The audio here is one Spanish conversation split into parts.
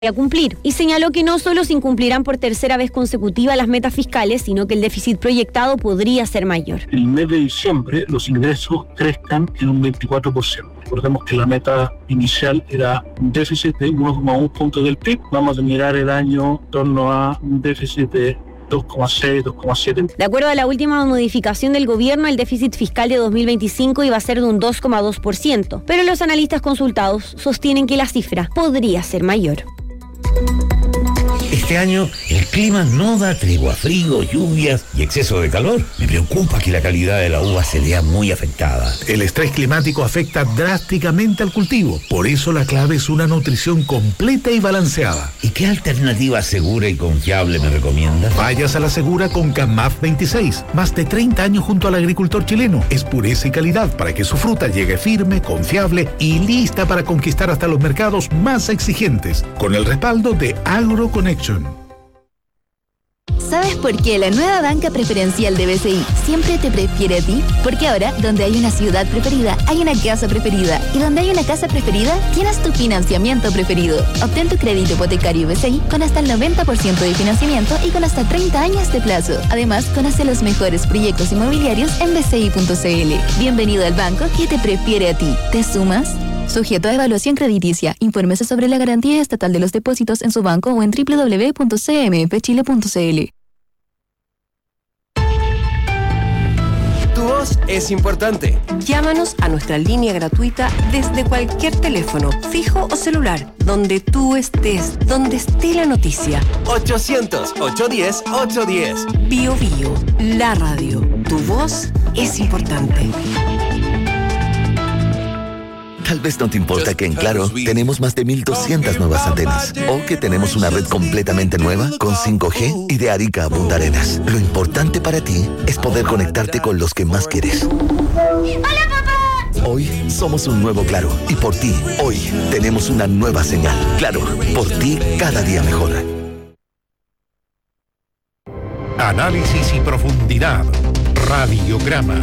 a cumplir, y señaló que no solo se incumplirán por tercera vez consecutiva las metas fiscales, sino que el déficit proyectado podría ser mayor. El mes de diciembre los ingresos crezcan en un 24%. Recordemos que la meta inicial era un déficit de 1,1 puntos del PIB. Vamos a mirar el año en torno a un déficit de 2,6, 2,7. De acuerdo a la última modificación del gobierno, el déficit fiscal de 2025 iba a ser de un 2,2%, pero los analistas consultados sostienen que la cifra podría ser mayor. Este año el clima no da tregua, frío, lluvias y exceso de calor. Me preocupa que la calidad de la uva se vea muy afectada. El estrés climático afecta drásticamente al cultivo. Por eso la clave es una nutrición completa y balanceada. ¿Y qué alternativa segura y confiable me recomienda? Vayas a la segura con CAMAF 26. Más de 30 años junto al agricultor chileno. Es pureza y calidad para que su fruta llegue firme, confiable y lista para conquistar hasta los mercados más exigentes. Con el respaldo de AgroConnection. ¿Sabes por qué la nueva banca preferencial de BCI siempre te prefiere a ti? Porque ahora, donde hay una ciudad preferida, hay una casa preferida. Y donde hay una casa preferida, tienes tu financiamiento preferido. Obtén tu crédito hipotecario BCI con hasta el 90% de financiamiento y con hasta 30 años de plazo. Además, conoce los mejores proyectos inmobiliarios en bci.cl. Bienvenido al banco que te prefiere a ti. ¿Te sumas? Sujeto a evaluación crediticia. Infórmese sobre la garantía estatal de los depósitos en su banco o en www.cmfchile.cl. Tu voz es importante. Llámanos a nuestra línea gratuita desde cualquier teléfono, fijo o celular, donde tú estés, donde esté la noticia. 800-810-810. Bio Bio, la radio. Tu voz es importante. Tal vez no te importa que en Claro tenemos más de 1,200 nuevas antenas o que tenemos una red completamente nueva con 5G y de Arica a Punta Arenas. Lo importante para ti es poder conectarte con los que más quieres. ¡Hola, papá! Hoy somos un nuevo Claro y por ti, hoy tenemos una nueva señal. Claro, por ti cada día mejor. Análisis y profundidad. Radiograma.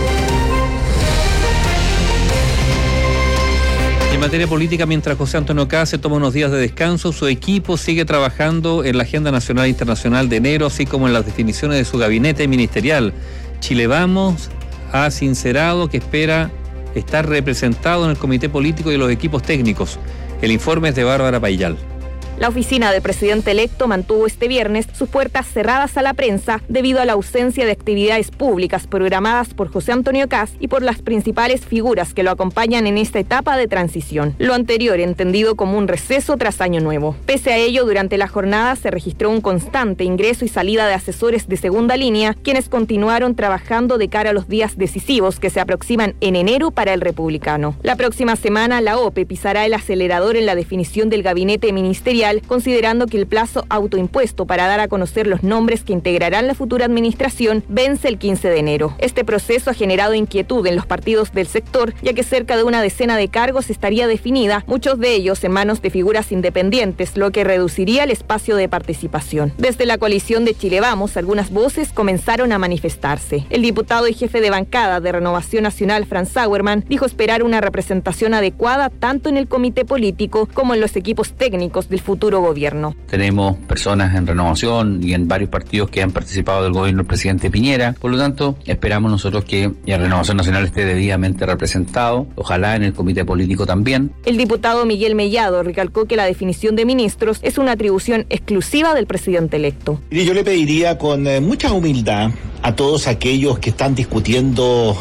En materia política, mientras José Antonio Kast se toma unos días de descanso, su equipo sigue trabajando en la agenda nacional e internacional de enero, así como en las definiciones de su gabinete ministerial. Chile Vamos ha sincerado que espera estar representado en el comité político y los equipos técnicos. El informe es de Bárbara Paillal. La oficina del presidente electo mantuvo este viernes sus puertas cerradas a la prensa debido a la ausencia de actividades públicas programadas por José Antonio Kast y por las principales figuras que lo acompañan en esta etapa de transición. Lo anterior entendido como un receso tras Año Nuevo. Pese a ello, durante la jornada se registró un constante ingreso y salida de asesores de segunda línea, quienes continuaron trabajando de cara a los días decisivos que se aproximan en enero para el republicano. La próxima semana, la OPE pisará el acelerador en la definición del gabinete ministerial, considerando que el plazo autoimpuesto para dar a conocer los nombres que integrarán la futura administración vence el 15 de enero. Este proceso ha generado inquietud en los partidos del sector, ya que cerca de una decena de cargos estaría definida, muchos de ellos en manos de figuras independientes, lo que reduciría el espacio de participación. Desde la coalición de Chile Vamos, algunas voces comenzaron a manifestarse. El diputado y jefe de bancada de Renovación Nacional, Franz Sauermann, dijo esperar una representación adecuada tanto en el comité político como en los equipos técnicos del futuro gobierno. Tenemos personas en Renovación y en varios partidos que han participado del gobierno del presidente Piñera, por lo tanto esperamos nosotros que la Renovación Nacional esté debidamente representado, ojalá en el comité político también. El diputado Miguel Mellado recalcó que la definición de ministros es una atribución exclusiva del presidente electo. Yo le pediría con mucha humildad a todos aquellos que están discutiendo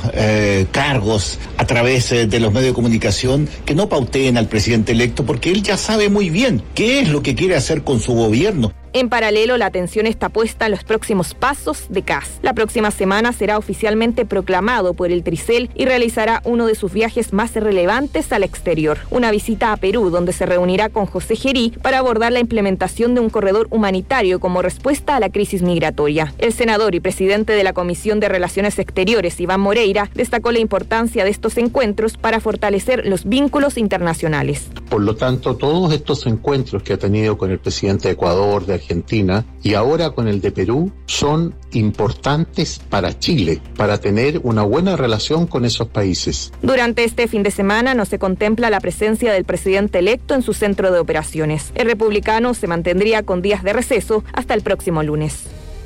cargos a través de los medios de comunicación que no pauteen al presidente electo, porque él ya sabe muy bien qué es lo que quiere hacer con su gobierno. En paralelo, la atención está puesta en los próximos pasos de Kast. La próxima semana será oficialmente proclamado por el Tricel y realizará uno de sus viajes más relevantes al exterior. Una visita a Perú, donde se reunirá con José Gerí para abordar la implementación de un corredor humanitario como respuesta a la crisis migratoria. El senador y presidente de la Comisión de Relaciones Exteriores, Iván Moreira, destacó la importancia de estos encuentros para fortalecer los vínculos internacionales. Por lo tanto, todos estos encuentros que ha tenido con el presidente de Ecuador, de Argentina y ahora con el de Perú son importantes para Chile, para tener una buena relación con esos países. Durante este fin de semana no se contempla la presencia del presidente electo en su centro de operaciones. El republicano se mantendría con días de receso hasta el próximo lunes.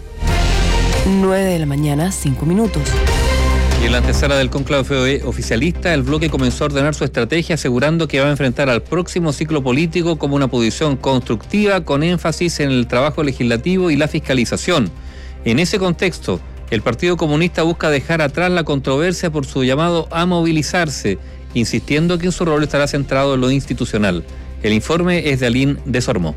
9 de la mañana, 5 minutos. Y en la antesala del cónclave oficialista, el bloque comenzó a ordenar su estrategia, asegurando que va a enfrentar al próximo ciclo político como una posición constructiva, con énfasis en el trabajo legislativo y la fiscalización. En ese contexto, el Partido Comunista busca dejar atrás la controversia por su llamado a movilizarse, insistiendo que en su rol estará centrado en lo institucional. El informe es de Aline Desormeaux.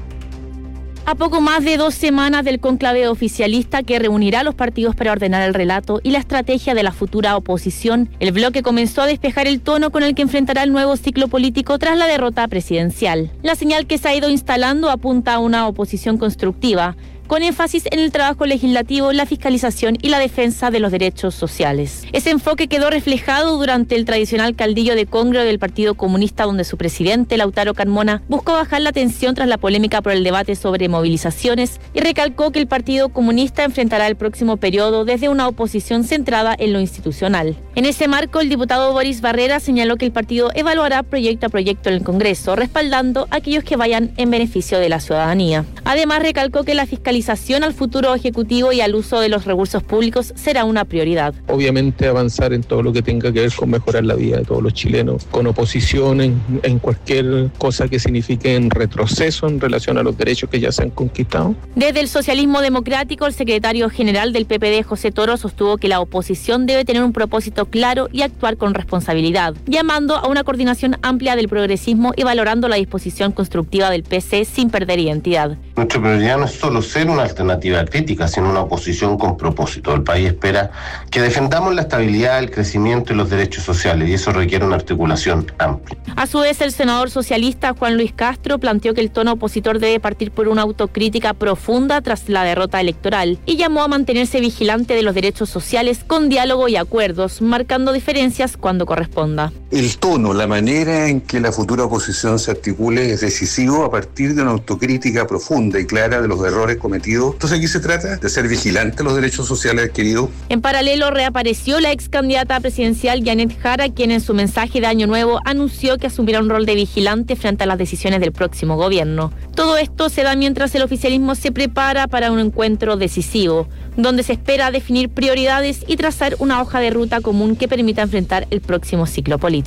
A poco más de 2 semanas del cónclave oficialista que reunirá a los partidos para ordenar el relato y la estrategia de la futura oposición, el bloque comenzó a despejar el tono con el que enfrentará el nuevo ciclo político tras la derrota presidencial. La señal que se ha ido instalando apunta a una oposición constructiva, con énfasis en el trabajo legislativo, la fiscalización y la defensa de los derechos sociales. Ese enfoque quedó reflejado durante el tradicional caldillo de Congro del Partido Comunista, donde su presidente, Lautaro Carmona, buscó bajar la tensión tras la polémica por el debate sobre movilizaciones y recalcó que el Partido Comunista enfrentará el próximo periodo desde una oposición centrada en lo institucional. En ese marco, el diputado Boris Barrera señaló que el partido evaluará proyecto a proyecto en el Congreso, respaldando a aquellos que vayan en beneficio de la ciudadanía. Además, recalcó que la fiscalización al futuro ejecutivo y al uso de los recursos públicos será una prioridad. Obviamente avanzar en todo lo que tenga que ver con mejorar la vida de todos los chilenos, con oposición en cualquier cosa que signifique en retroceso en relación a los derechos que ya se han conquistado. Desde el socialismo democrático, el secretario general del PPD, José Toro, sostuvo que la oposición debe tener un propósito claro y actuar con responsabilidad, llamando a una coordinación amplia del progresismo y valorando la disposición constructiva del PC sin perder identidad. Nuestra prioridad no es solo ser una alternativa crítica, sino una oposición con propósito. El país espera que defendamos la estabilidad, el crecimiento y los derechos sociales, y eso requiere una articulación amplia. A su vez, el senador socialista Juan Luis Castro planteó que el tono opositor debe partir por una autocrítica profunda tras la derrota electoral y llamó a mantenerse vigilante de los derechos sociales con diálogo y acuerdos, marcando diferencias cuando corresponda. El tono, la manera en que la futura oposición se articule es decisivo a partir de una autocrítica profunda y clara de los errores cometidos. Entonces aquí se trata de ser vigilante a los derechos sociales adquiridos. En paralelo, reapareció la ex candidata presidencial Janet Jara, quien en su mensaje de Año Nuevo anunció que asumirá un rol de vigilante frente a las decisiones del próximo gobierno. Todo esto se da mientras el oficialismo se prepara para un encuentro decisivo, donde se espera definir prioridades y trazar una hoja de ruta común que permita enfrentar el próximo ciclo político.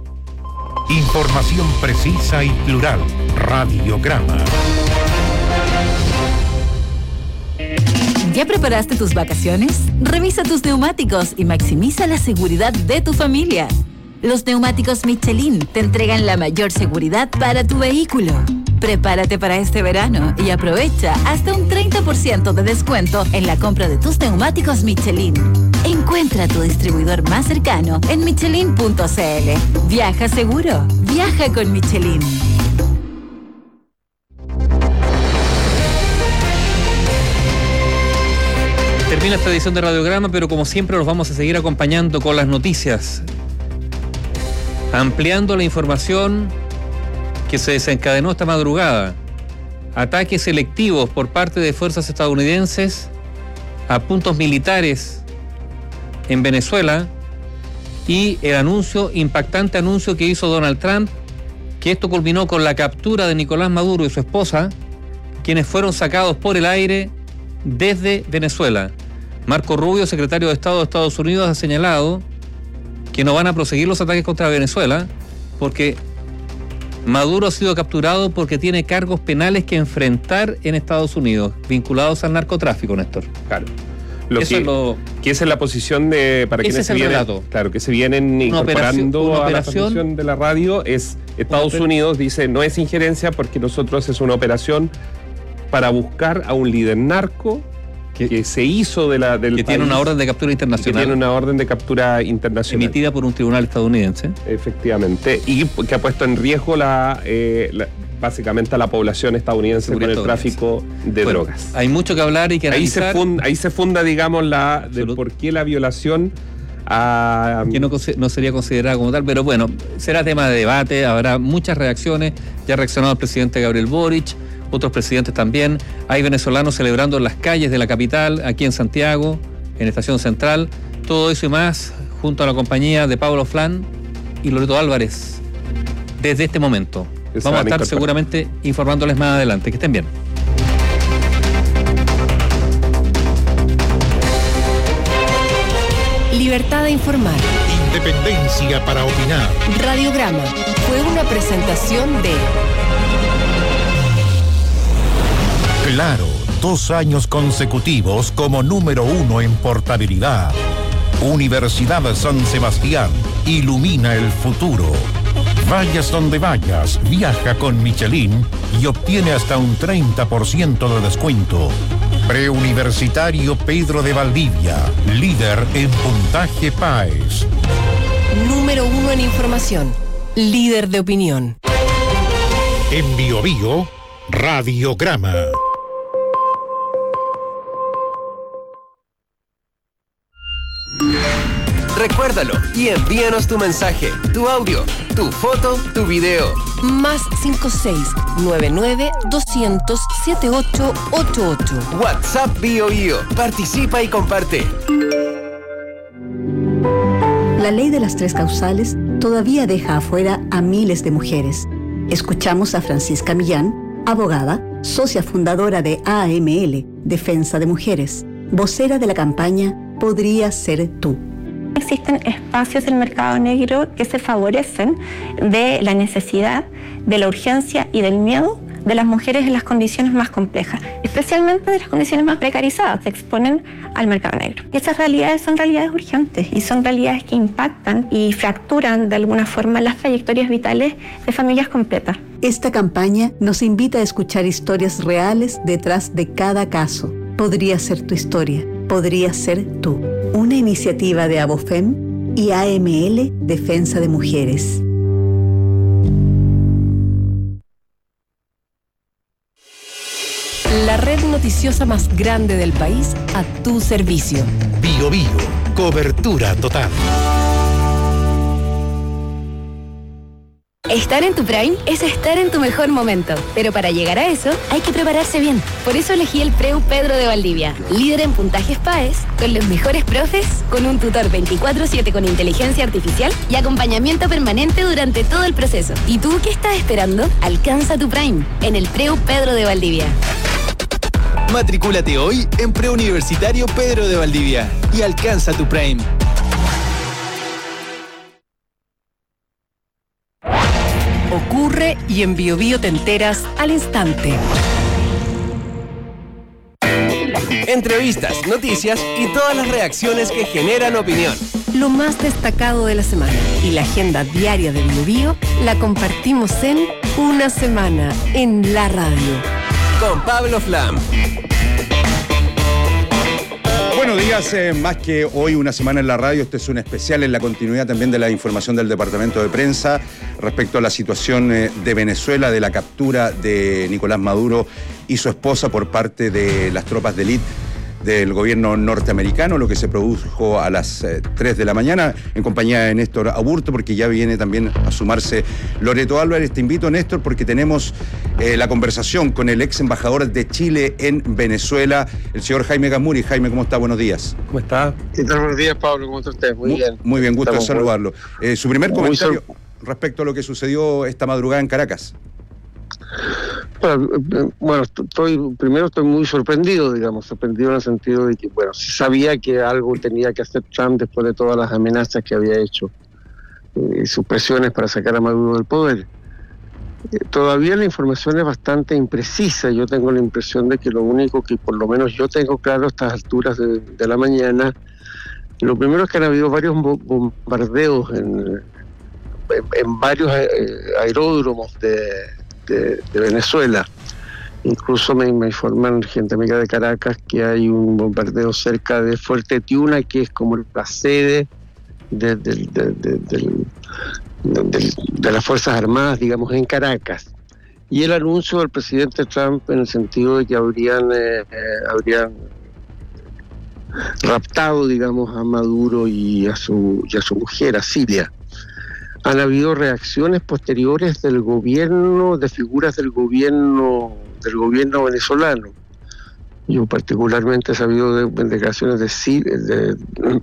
Información precisa y plural. Radiograma. ¿Ya preparaste tus vacaciones? Revisa tus neumáticos y maximiza la seguridad de tu familia. Los neumáticos Michelin te entregan la mayor seguridad para tu vehículo. Prepárate para este verano y aprovecha hasta un 30% de descuento en la compra de tus neumáticos Michelin. Encuentra tu distribuidor más cercano en michelin.cl. Viaja seguro, viaja con Michelin. Termina esta edición de Radiograma, pero como siempre los vamos a seguir acompañando con las noticias, ampliando la información que se desencadenó esta madrugada. Ataques selectivos por parte de fuerzas estadounidenses a puntos militares en Venezuela y el impactante anuncio que hizo Donald Trump, que esto culminó con la captura de Nicolás Maduro y su esposa, quienes fueron sacados por el aire desde Venezuela. Marco Rubio, secretario de Estado de Estados Unidos, ha señalado que no van a proseguir los ataques contra Venezuela porque Maduro ha sido capturado porque tiene cargos penales que enfrentar en Estados Unidos, vinculados al narcotráfico, Néstor. Claro. Que esa es la posición de para quienes se vienen, claro, que se vienen incorporando a la transmisión de la radio, es Estados Unidos dice no es injerencia porque nosotros es una operación para buscar a un líder narco que se hizo del que tiene una orden de captura internacional. Que tiene una orden de captura internacional. Emitida por un tribunal estadounidense. Efectivamente. Y que ha puesto en riesgo básicamente a la población estadounidense con el tráfico de drogas. Hay mucho que hablar y que analizar. Ahí se funda, digamos, de por qué la violación que no sería considerada como tal, pero bueno, será tema de debate, habrá muchas reacciones. Ya ha reaccionado el presidente Gabriel Boric. otros presidentes también. Hay venezolanos celebrando en las calles de la capital, aquí en Santiago, en Estación Central. Todo eso y más junto a la compañía de Pablo Flan y Loreto Álvarez desde este momento. Vamos a estar seguramente informándoles más adelante. Que estén bien. Libertad de informar. Independencia para opinar. Radiograma fue una presentación de Claro, 2 años consecutivos como número 1 en portabilidad. Universidad de San Sebastián, ilumina el futuro. Vayas donde vayas, viaja con Michelin y obtiene hasta un 30% de descuento. Preuniversitario Pedro de Valdivia, líder en puntaje PAES. Número 1 en información, líder de opinión. En Biobío, Radiograma. Recuérdalo y envíanos tu mensaje, tu audio, tu foto, tu video. Más 56-99-200-7888. WhatsApp Biobío. Participa y comparte. La ley de las 3 causales todavía deja afuera a miles de mujeres. Escuchamos a Francisca Millán, abogada, socia fundadora de AML, Defensa de Mujeres, vocera de la campaña Podría Ser Tú. Existen espacios del mercado negro que se favorecen de la necesidad, de la urgencia y del miedo de las mujeres en las condiciones más complejas, especialmente de las condiciones más precarizadas, se exponen al mercado negro. Y esas realidades son realidades urgentes y son realidades que impactan y fracturan de alguna forma las trayectorias vitales de familias completas. Esta campaña nos invita a escuchar historias reales detrás de cada caso. Podría ser tu historia, podría ser tú. Una iniciativa de Abofem y AML Defensa de Mujeres. La red noticiosa más grande del país a tu servicio. Biobío, cobertura total. Estar en tu Prime es estar en tu mejor momento, pero para llegar a eso hay que prepararse bien. Por eso elegí el Preu Pedro de Valdivia, líder en puntajes PAES, con los mejores profes, con un tutor 24/7 con inteligencia artificial y acompañamiento permanente durante todo el proceso. ¿Y tú qué estás esperando? Alcanza tu Prime en el Preu Pedro de Valdivia. Matricúlate hoy en Preuniversitario Pedro de Valdivia y alcanza tu Prime. Ocurre y en Biobío te enteras al instante. Entrevistas, noticias y todas las reacciones que generan opinión. Lo más destacado de la semana y la agenda diaria de Biobío la compartimos en Una Semana en la Radio. Con Pablo Flam. Buenos días, más que hoy Una Semana en la Radio, este es un especial en la continuidad también de la información del Departamento de Prensa respecto a la situación de Venezuela, de la captura de Nicolás Maduro y su esposa por parte de las tropas de élite del gobierno norteamericano, lo que se produjo a las 3 de la mañana en compañía de Néstor Aburto, porque ya viene también a sumarse Loreto Álvarez. Te invito, Néstor, porque tenemos la conversación con el ex embajador de Chile en Venezuela, el señor Jaime Gamuri. Jaime, ¿cómo está? Buenos días. ¿Cómo está? ¿Qué tal? Buenos días, Pablo. ¿Cómo está usted? Muy bien. Muy bien, gusto de saludarlo. Su primer comentario respecto a lo que sucedió esta madrugada en Caracas. Bueno, estoy muy sorprendido, sorprendido en el sentido de que, sabía que algo tenía que hacer Trump después de todas las amenazas que había hecho y sus presiones para sacar a Maduro del poder. Todavía la información es bastante imprecisa. Yo tengo la impresión de que lo único que por lo menos yo tengo claro a estas alturas de la mañana, lo primero es que han habido varios bombardeos en varios aeródromos de Venezuela. Incluso me informan gente amiga de Caracas que hay un bombardeo cerca de Fuerte Tiuna, que es como la sede de las Fuerzas Armadas, en Caracas. Y el anuncio del presidente Trump en el sentido de que habrían raptado, a Maduro y a su mujer, a Siria. Han habido reacciones posteriores del gobierno, de figuras del gobierno del gobierno venezolano. Yo particularmente he sabido de declaraciones de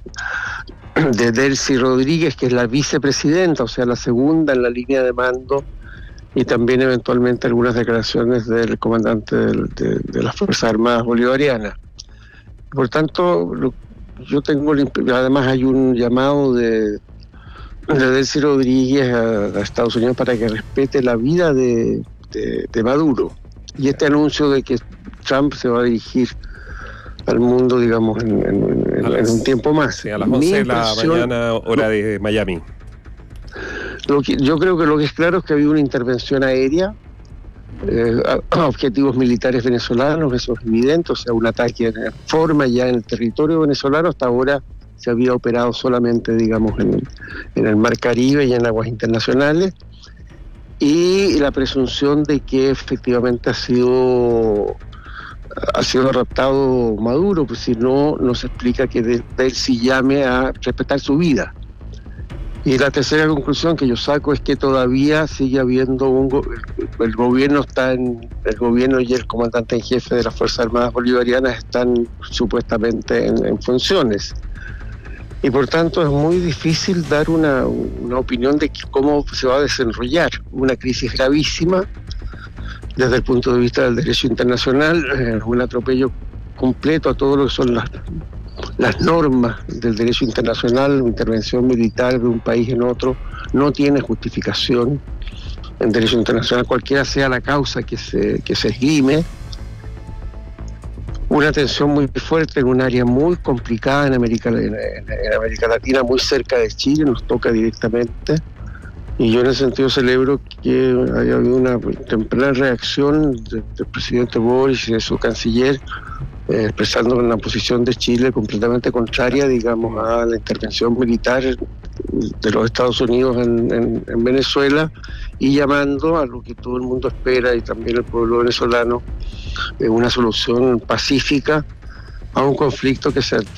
Delcy Rodríguez, que es la vicepresidenta, o sea, la segunda en la línea de mando, y también eventualmente algunas declaraciones del comandante de las Fuerzas Armadas Bolivarianas. Por tanto, yo tengo, además hay un llamado de Delcy Rodríguez a Estados Unidos para que respete la vida de Maduro. Y este anuncio de que Trump se va a dirigir al mundo, digamos, en un tiempo más. Sí, a las 11 de la mañana, hora de Miami. Yo creo que lo que es claro es que ha habido una intervención aérea a objetivos militares venezolanos, eso es evidente, o sea, un ataque en forma ya en el territorio venezolano. Hasta ahora se había operado solamente, digamos, en el Mar Caribe y en aguas internacionales, y la presunción de que efectivamente ha sido raptado Maduro, pues si no, nos explica que Delcy llame a respetar su vida. Y la tercera conclusión que yo saco es que todavía sigue habiendo el gobierno y el comandante en jefe de las Fuerzas Armadas Bolivarianas están supuestamente en funciones. Y por tanto es muy difícil dar una opinión de cómo se va a desenrollar una crisis gravísima desde el punto de vista del derecho internacional, un atropello completo a todo lo que son las normas del derecho internacional. Intervención militar de un país en otro no tiene justificación en derecho internacional, cualquiera sea la causa que se esgrime. Una tensión muy fuerte en un área muy complicada en América Latina, muy cerca de Chile, nos toca directamente. Y yo en ese sentido celebro que haya habido una temprana reacción del presidente Boris y de su canciller, expresando una posición de Chile completamente contraria, digamos, a la intervención militar de los Estados Unidos en Venezuela, y llamando a lo que todo el mundo espera, y también el pueblo venezolano, una solución pacífica a un conflicto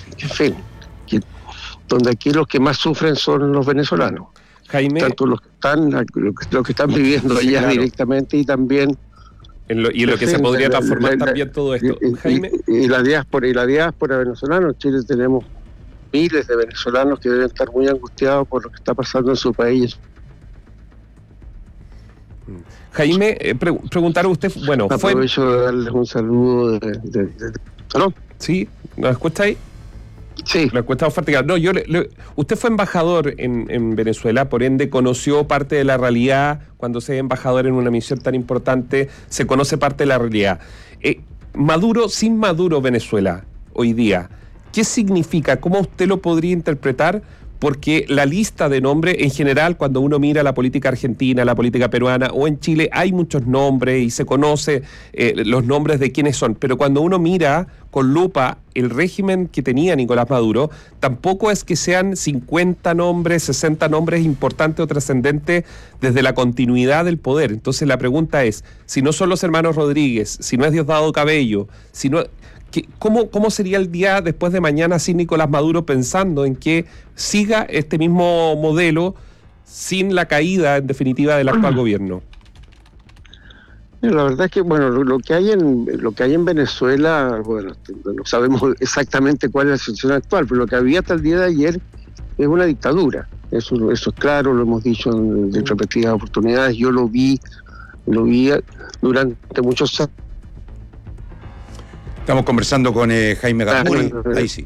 donde aquí los que más sufren son los venezolanos. Jaime, tanto los que están viviendo allá, claro, directamente, y también en lo que se podría transformar también todo esto. Jaime, y la diáspora venezolana. En Chile tenemos miles de venezolanos que deben estar muy angustiados por lo que está pasando en su país. Jaime, preguntar a usted, bueno, aprovecho de darles un saludo ¿Aló? ¿Sí? ¿Nos escucha ahí? Sí. Lo he escuchado fatigar. No, usted fue embajador en Venezuela, por ende conoció parte de la realidad. Cuando se es embajador en una misión tan importante, se conoce parte de la realidad. Sin Maduro Venezuela, hoy día, ¿qué significa? ¿Cómo usted lo podría interpretar? Porque la lista de nombres, en general, cuando uno mira la política argentina, la política peruana o en Chile, hay muchos nombres y se conoce los nombres de quiénes son. Pero cuando uno mira con lupa el régimen que tenía Nicolás Maduro, tampoco es que sean 50 nombres, 60 nombres importantes o trascendentes desde la continuidad del poder. Entonces la pregunta es, si no son los hermanos Rodríguez, si no es Diosdado Cabello, si no... ¿Cómo sería el día después de mañana sin Nicolás Maduro, pensando en que siga este mismo modelo sin la caída, en definitiva, del actual gobierno? La verdad es que, bueno, lo que hay en Venezuela, bueno, no sabemos exactamente cuál es la situación actual, pero lo que había hasta el día de ayer es una dictadura. Eso es claro, lo hemos dicho en repetidas oportunidades. Yo lo vi durante muchos años. Estamos conversando con Jaime Garmuni. Ahí sí.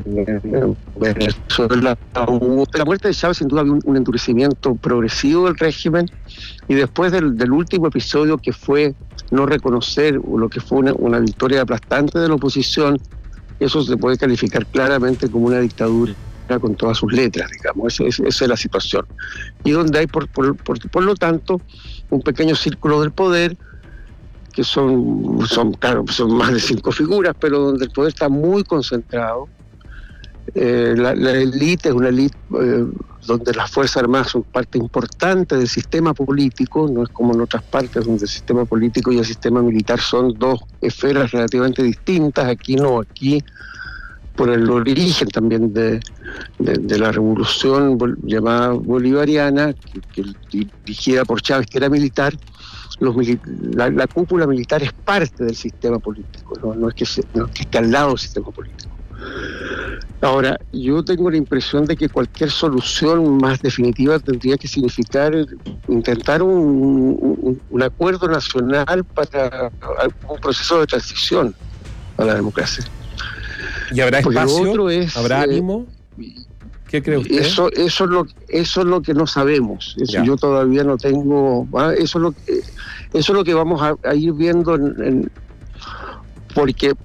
La muerte de Chávez sin duda había un endurecimiento progresivo del régimen, y después del último episodio, que fue no reconocer lo que fue una victoria aplastante de la oposición, eso se puede calificar claramente como una dictadura con todas sus letras, digamos. Esa es la situación. Y donde hay, por lo tanto, un pequeño círculo del poder, que son más de 5 figuras, pero donde el poder está muy concentrado. La élite es una élite donde las Fuerzas Armadas son parte importante del sistema político, no es como en otras partes donde el sistema político y el sistema militar son dos esferas relativamente distintas. Aquí no, aquí por el origen también de la revolución llamada bolivariana, que dirigida por Chávez, que era militar, la cúpula militar es parte del sistema político, no es que esté al lado del sistema político. Ahora, yo tengo la impresión de que cualquier solución más definitiva tendría que significar intentar un acuerdo nacional para un proceso de transición a la democracia. ¿Y habrá espacio? ¿Habrá ánimo? ¿Qué cree usted? Eso es lo que no sabemos. Eso yo todavía no tengo. Eso es lo que vamos a ir viendo porque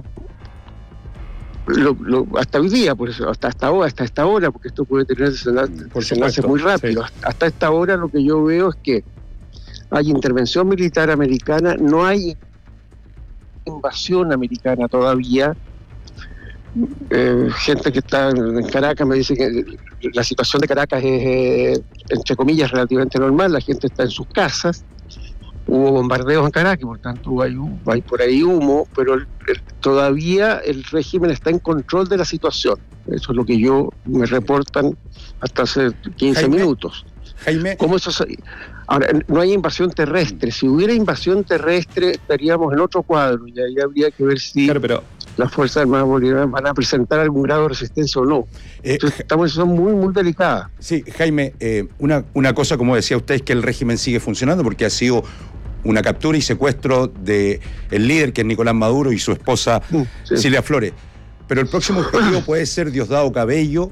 hasta hoy día, por eso, hasta esta hora, porque esto puede tener desenlace muy rápido. Sí. Hasta esta hora lo que yo veo es que hay intervención militar americana, no hay invasión americana todavía. Gente que está en Caracas me dice que la situación de Caracas es, entre comillas, relativamente normal. La gente está en sus casas. Hubo bombardeos en Caracas, por tanto hay por ahí humo, pero todavía el régimen está en control de la situación. Eso es lo que me reportan hasta hace 15 minutos. Jaime. ¿Cómo eso? Ahora, no hay invasión terrestre. Si hubiera invasión terrestre, estaríamos en otro cuadro. Y ahí habría que ver si las Fuerzas Armadas Bolivarianas van a presentar algún grado de resistencia o no. Entonces, estamos en una situación muy, muy delicada. Sí, Jaime, una cosa, como decía usted, es que el régimen sigue funcionando porque ha sido una captura y secuestro del líder, que es Nicolás Maduro, y su esposa Cilia Flores. Pero el próximo objetivo puede ser Diosdado Cabello,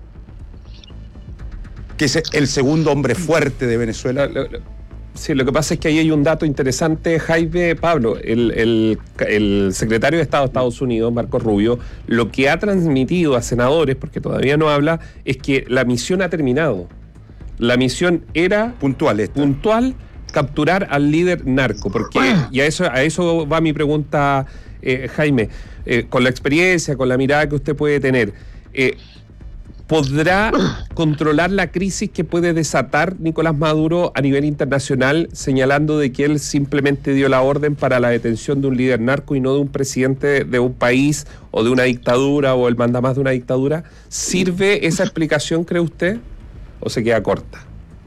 que es el segundo hombre fuerte de Venezuela. Sí, lo que pasa es que ahí hay un dato interesante, Jaime. Pablo, el secretario de Estado de Estados Unidos, Marco Rubio, lo que ha transmitido a senadores, porque todavía no habla, es que la misión ha terminado. La misión era puntual, capturar al líder narco, porque y a eso va mi pregunta, Jaime, con la experiencia, con la mirada que usted puede tener, ¿podrá controlar la crisis que puede desatar Nicolás Maduro a nivel internacional, señalando de que él simplemente dio la orden para la detención de un líder narco y no de un presidente de un país o de una dictadura o el mandamás de una dictadura? ¿Sirve esa explicación, cree usted, o se queda corta?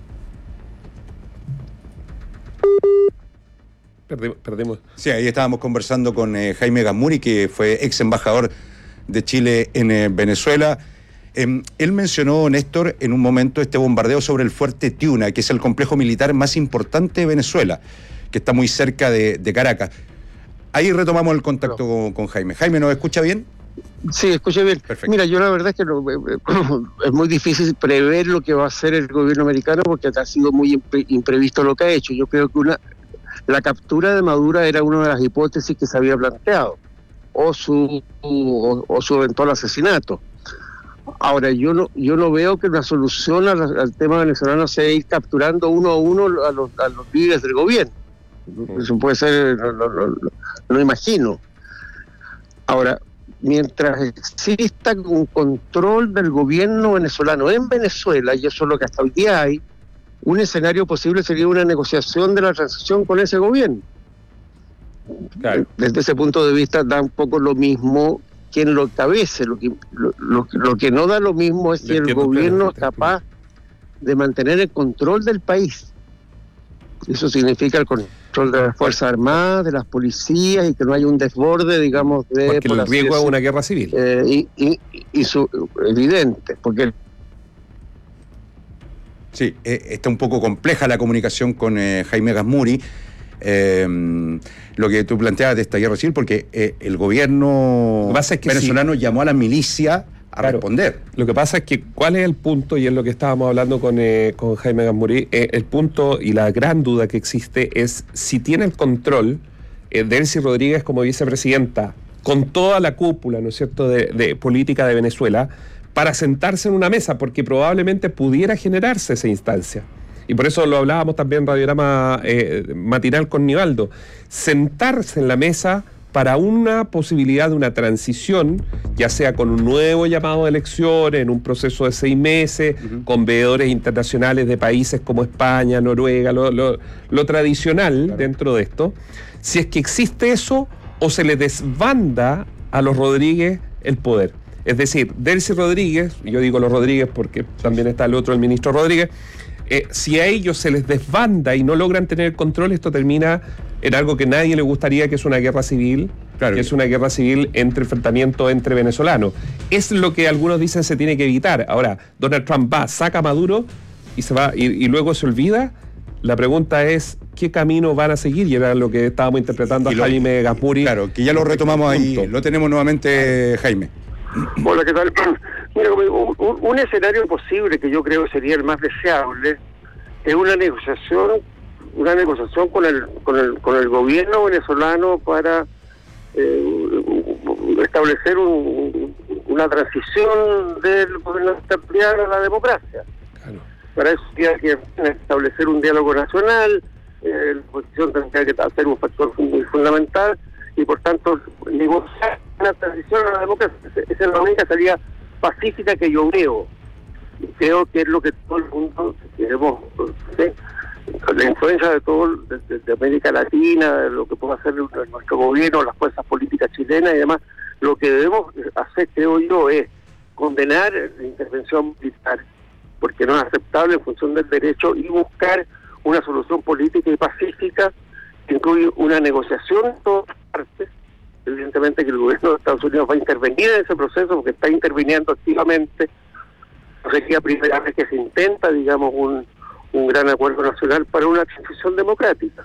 Perdemos. Sí, ahí estábamos conversando con Jaime Gas-Muri, que fue ex embajador de Chile en Venezuela. Él mencionó, Néstor, en un momento este bombardeo sobre el fuerte Tiuna, que es el complejo militar más importante de Venezuela, que está muy cerca de Caracas. Ahí retomamos el contacto con Jaime. Jaime, ¿nos escucha bien? Sí, escucha bien. Perfecto. Mira, yo la verdad es que es muy difícil prever lo que va a hacer el gobierno americano porque ha sido muy imprevisto lo que ha hecho. Yo creo que la captura de Maduro era una de las hipótesis que se había planteado, o su eventual asesinato. Ahora, yo no veo que una solución al tema venezolano sea ir capturando uno a uno a los líderes del gobierno. Eso puede ser, lo imagino. Ahora, mientras exista un control del gobierno venezolano en Venezuela, y eso es lo que hasta hoy día hay, un escenario posible sería una negociación de la transición con ese gobierno. Claro. Desde ese punto de vista da un poco lo mismo quien lo encabece. Lo que no da lo mismo es si el gobierno es capaz de mantener el control del país. Eso significa el control de las Fuerzas Armadas, de las policías, y que no haya un desborde, digamos, de... Porque el riesgo es una guerra civil. Evidente, porque... Sí, está un poco compleja la comunicación con Jaime Gas-Muri. Lo que tú planteabas de esta guerra civil, porque el gobierno venezolano llamó a la milicia a responder. Lo que pasa es que, ¿cuál es el punto? Y es lo que estábamos hablando con Jaime Gas-Muri. El punto y la gran duda que existe es si tiene el control Delcy Rodríguez como vicepresidenta, con toda la cúpula, ¿no es cierto?, de política de Venezuela, para sentarse en una mesa, porque probablemente pudiera generarse esa instancia. Y por eso lo hablábamos también en Radiograma Matinal con Nivaldo. Sentarse en la mesa para una posibilidad de una transición, ya sea con un nuevo llamado de elecciones, en un proceso de 6 meses, con veedores internacionales de países como España, Noruega, lo tradicional dentro de esto. Si es que existe eso, o se le desbanda a los Rodríguez el poder. Es decir, Delcy Rodríguez, y yo digo los Rodríguez porque también está el otro, el ministro Rodríguez, Si a ellos se les desbanda y no logran tener el control, esto termina en algo que nadie le gustaría, que es una guerra civil, que es una guerra civil enfrentamiento entre venezolanos. Es lo que algunos dicen se tiene que evitar. Ahora, Donald Trump saca a Maduro y se va y luego se olvida. La pregunta es, ¿qué camino van a seguir? Y era lo que estábamos interpretando a Jaime Gas-Muri. Claro, que ya lo retomamos ahí. Lo tenemos nuevamente, Jaime. Hola, ¿qué tal? Mira, un escenario posible que yo creo que sería el más deseable es una negociación con el gobierno venezolano para establecer una transición del gobierno estatal a la democracia. Claro. Para eso habría que establecer un diálogo nacional, la oposición tendría que ser un factor muy fundamental y por tanto negociar una transición a la democracia. Esa es la única salida pacífica que yo veo. Y creo que es lo que todo el mundo queremos. La influencia de todo, de América Latina, de lo que puede hacer nuestro gobierno, las fuerzas políticas chilenas y demás, lo que debemos hacer, creo yo, es condenar la intervención militar, porque no es aceptable en función del derecho, y buscar una solución política y pacífica que incluye una negociación de todas partes. Evidentemente que el gobierno de Estados Unidos va a intervenir en ese proceso porque está interviniendo activamente. No sería la primera vez que se intenta, digamos, un gran acuerdo nacional para una transición democrática.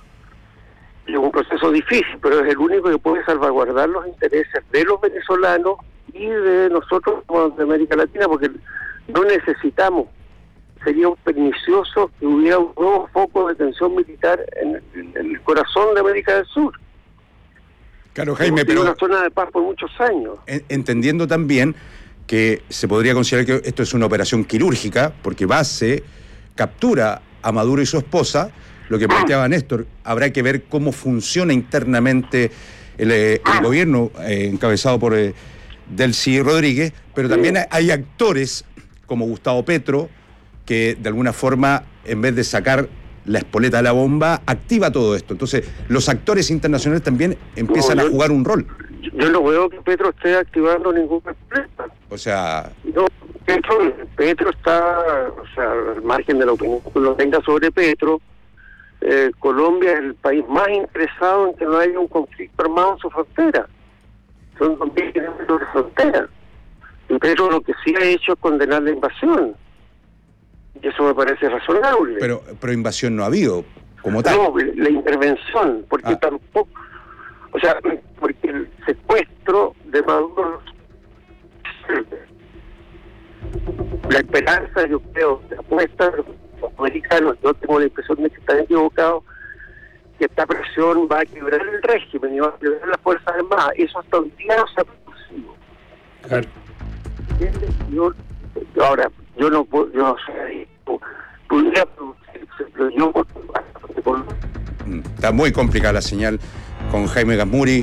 Es un proceso difícil, pero es el único que puede salvaguardar los intereses de los venezolanos y de nosotros como de América Latina, porque no necesitamos, sería un pernicioso que hubiera un nuevo foco de tensión militar en el corazón de América del Sur. Claro, Jaime, pero una zona de paz por muchos años. Entendiendo también que se podría considerar que esto es una operación quirúrgica, porque se captura a Maduro y su esposa. Lo que planteaba Néstor, habrá que ver cómo funciona internamente el gobierno encabezado por Delcy Rodríguez, pero también hay actores como Gustavo Petro, que de alguna forma, en vez de sacar la espoleta de la bomba, activa todo esto. Entonces, los actores internacionales también empiezan a jugar un rol. Yo no veo que Petro esté activando ninguna espoleta. O sea... No, Petro está, al margen de la opinión que lo tenga sobre Petro, Colombia es el país más interesado en que no haya un conflicto armado en su frontera. Son 2.000 kilómetros de frontera. Y Petro lo que sí ha hecho es condenar la invasión. Y eso me parece razonable. Pero invasión no ha habido, como tal. No, la intervención, porque tampoco... O sea, porque el secuestro de Maduro... La esperanza, yo creo, de apuesta de los americanos, yo tengo la impresión de que están equivocados, que esta presión va a quebrar el régimen y va a quebrar las Fuerzas Armadas. Eso hasta un día no se ha producido. Claro. Yo no sé, podría producirse, pero yo... Está muy complicada la señal con Jaime Gas-Muri,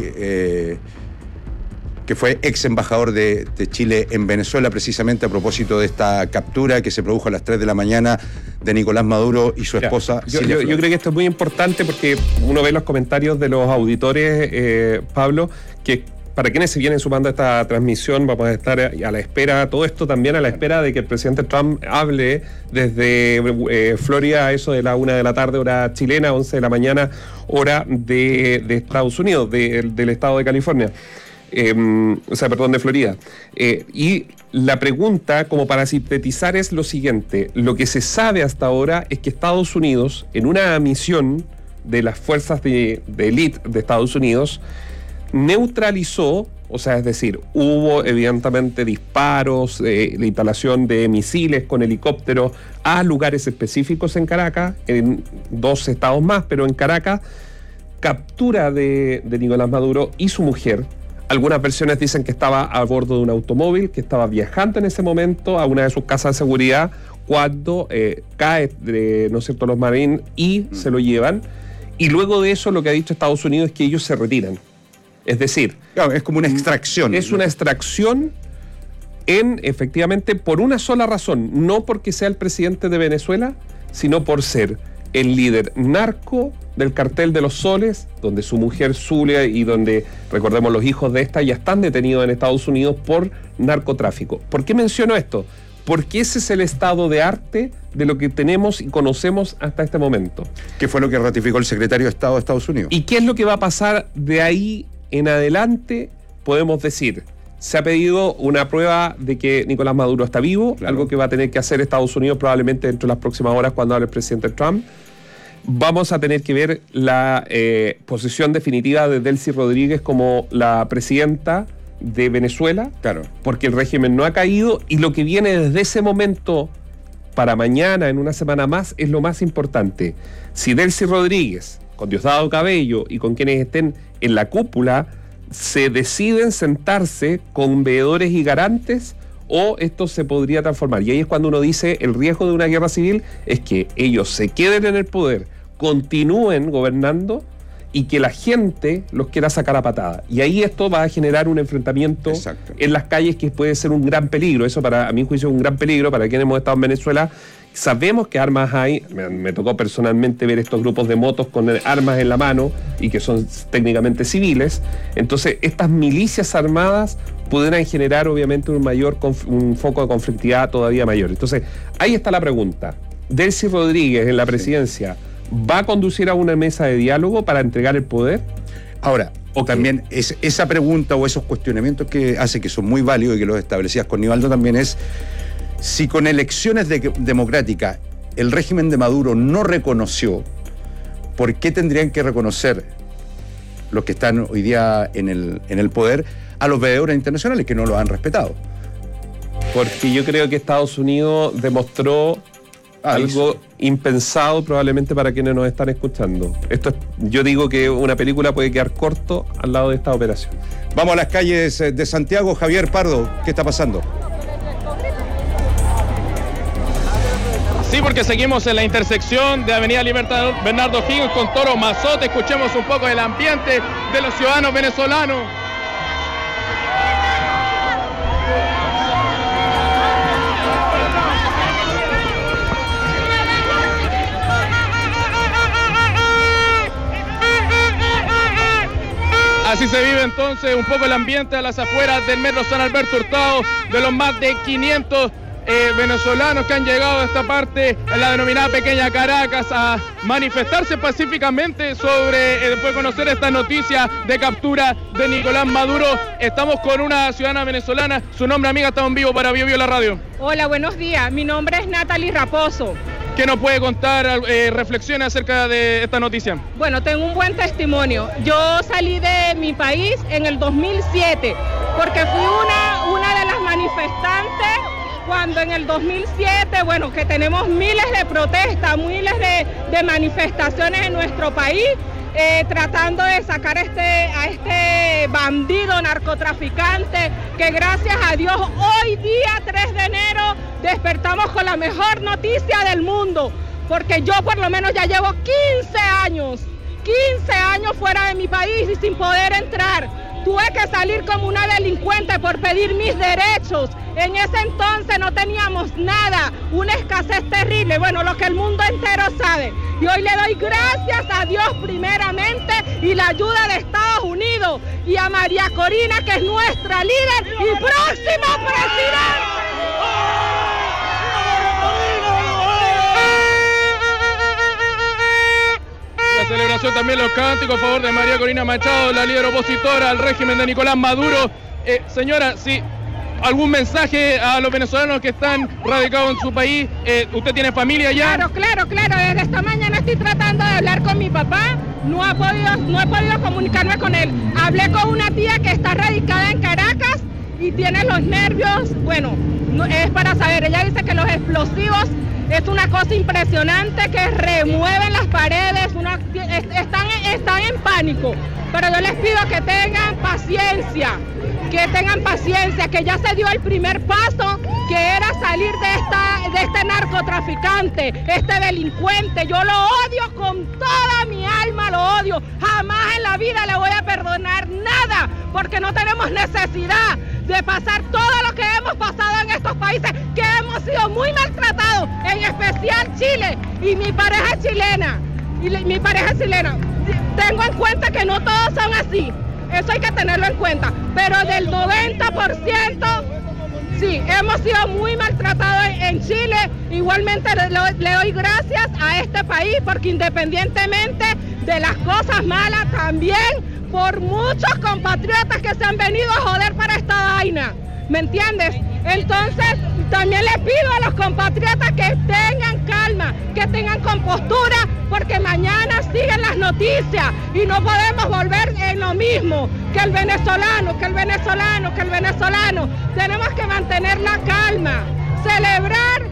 que fue ex embajador de Chile en Venezuela, precisamente a propósito de esta captura que se produjo a las 3 de la mañana de Nicolás Maduro y su esposa. Yo creo que esto es muy importante porque uno ve los comentarios de los auditores, Pablo, que para quienes se vienen sumando a esta transmisión vamos a estar a la espera, todo esto también a la espera de que el presidente Trump hable desde Florida a eso de la 1 de la tarde, hora chilena, 11 de la mañana, hora de Estados Unidos, del estado de California. De Florida. Y la pregunta, como para sintetizar, es lo siguiente. Lo que se sabe hasta ahora es que Estados Unidos, en una misión de las fuerzas de élite de Estados Unidos, neutralizó, es decir, hubo evidentemente disparos, la instalación de misiles con helicópteros a lugares específicos en Caracas, en 2 estados más, pero en Caracas, captura de Nicolás Maduro y su mujer. Algunas versiones dicen que estaba a bordo de un automóvil, que estaba viajando en ese momento a una de sus casas de seguridad cuando cae, los marines y se lo llevan. Y luego de eso lo que ha dicho Estados Unidos es que ellos se retiran. Es decir... Claro, es como una extracción. Es una extracción efectivamente, por una sola razón. No porque sea el presidente de Venezuela, sino por ser el líder narco del cartel de los Soles, donde su mujer Zulia y donde, recordemos, los hijos de esta ya están detenidos en Estados Unidos por narcotráfico. ¿Por qué menciono esto? porque ese es el estado de arte de lo que tenemos y conocemos hasta este momento. ¿Qué fue lo que ratificó el secretario de Estado de Estados Unidos? ¿Y qué es lo que va a pasar de ahí en adelante? Podemos decir, se ha pedido una prueba de que Nicolás Maduro está vivo, claro, algo que va a tener que hacer Estados Unidos probablemente dentro de las próximas horas cuando hable el presidente Trump. Vamos a tener que ver la posición definitiva de Delcy Rodríguez como la presidenta de Venezuela, claro, porque el régimen no ha caído y lo que viene desde ese momento para mañana, en una semana más, es lo más importante. Si Delcy Rodríguez, con Diosdado Cabello y con quienes estén en la cúpula, se deciden sentarse con veedores y garantes, o esto se podría transformar. Y ahí es cuando uno dice, el riesgo de una guerra civil es que ellos se queden en el poder, continúen gobernando y que la gente los quiera sacar a patada. Y ahí esto va a generar un enfrentamiento en las calles que puede ser un gran peligro. Eso, a mi juicio, es un gran peligro para quienes hemos estado en Venezuela. Sabemos que armas hay, me tocó personalmente ver estos grupos de motos con armas en la mano y que son técnicamente civiles. Entonces, estas milicias armadas pudieran generar obviamente un foco de conflictividad todavía mayor. Entonces, ahí está la pregunta. Delcy Rodríguez en la presidencia, ¿va a conducir a una mesa de diálogo para entregar el poder? Ahora, o también esa pregunta o esos cuestionamientos que hace que son muy válidos y que los establecías con Nivaldo también es, si con elecciones democráticas el régimen de Maduro no reconoció, ¿por qué tendrían que reconocer los que están hoy día en el poder a los veedores internacionales que no lo han respetado? Porque yo creo que Estados Unidos demostró algo impensado probablemente para quienes nos están escuchando. Yo digo que una película puede quedar corto al lado de esta operación. Vamos a las calles de Santiago. Javier Pardo, ¿qué está pasando? Sí, porque seguimos en la intersección de Avenida Libertad Bernardo Higgins con Toro Mazote. Escuchemos un poco del ambiente de los ciudadanos venezolanos. Así se vive entonces un poco el ambiente a las afueras del metro San Alberto Hurtado, de los más de 500 venezolanos que han llegado a esta parte, en la denominada Pequeña Caracas, a manifestarse pacíficamente sobre, después de conocer esta noticia de captura de Nicolás Maduro. Estamos con una ciudadana venezolana, su nombre, amiga, está en vivo para Bio Bio la radio. Hola, buenos días, mi nombre es Natalie Raposo. ¿Qué nos puede contar, reflexiones acerca de esta noticia? Bueno, tengo un buen testimonio. Yo salí de mi país en el 2007 porque fui una de las manifestantes cuando en el 2007, bueno, que tenemos miles de protestas, miles de manifestaciones en nuestro país, tratando de sacar a este bandido narcotraficante, que gracias a Dios hoy día 3 de enero despertamos con la mejor noticia del mundo, porque yo por lo menos ya llevo 15 años fuera de mi país y sin poder entrar. Tuve que salir como una delincuente por pedir mis derechos. En ese entonces no teníamos nada, una escasez terrible, bueno, lo que el mundo entero sabe. Y hoy le doy gracias a Dios primeramente y la ayuda de Estados Unidos y a María Corina, que es nuestra líder y próximo presidente. La celebración también, los cánticos a favor de María Corina Machado, la líder opositora al régimen de Nicolás Maduro. Señora, sí, ¿algún mensaje a los venezolanos que están radicados en su país? ¿Usted tiene familia allá? Claro. Desde esta mañana estoy tratando de hablar con mi papá. No he podido comunicarme con él. Hablé con una tía que está radicada en Caracas y tiene los nervios. Bueno, es para saber. Ella dice que los explosivos es una cosa impresionante, que remueven las paredes, están en pánico. Pero yo les pido que tengan paciencia, que ya se dio el primer paso, que era salir de este narcotraficante, este delincuente. Yo lo odio con toda mi alma, lo odio. Jamás en la vida le voy a perdonar nada, porque no tenemos necesidad de pasar todo lo que hemos pasado en estos países, que hemos sido muy maltratados, en especial Chile, y mi pareja es chilena. Tengo en cuenta que no todos son así, eso hay que tenerlo en cuenta, pero del 90%, Sí, hemos sido muy maltratados en Chile. Igualmente le doy gracias a este país porque independientemente de las cosas malas, también por muchos compatriotas que se han venido a joder para esta vaina. ¿Me entiendes? Entonces, también le pido a los compatriotas que tengan calma, que tengan compostura, porque mañana siguen las noticias y no podemos volver en lo mismo que el venezolano. Tenemos que mantener la calma, celebrar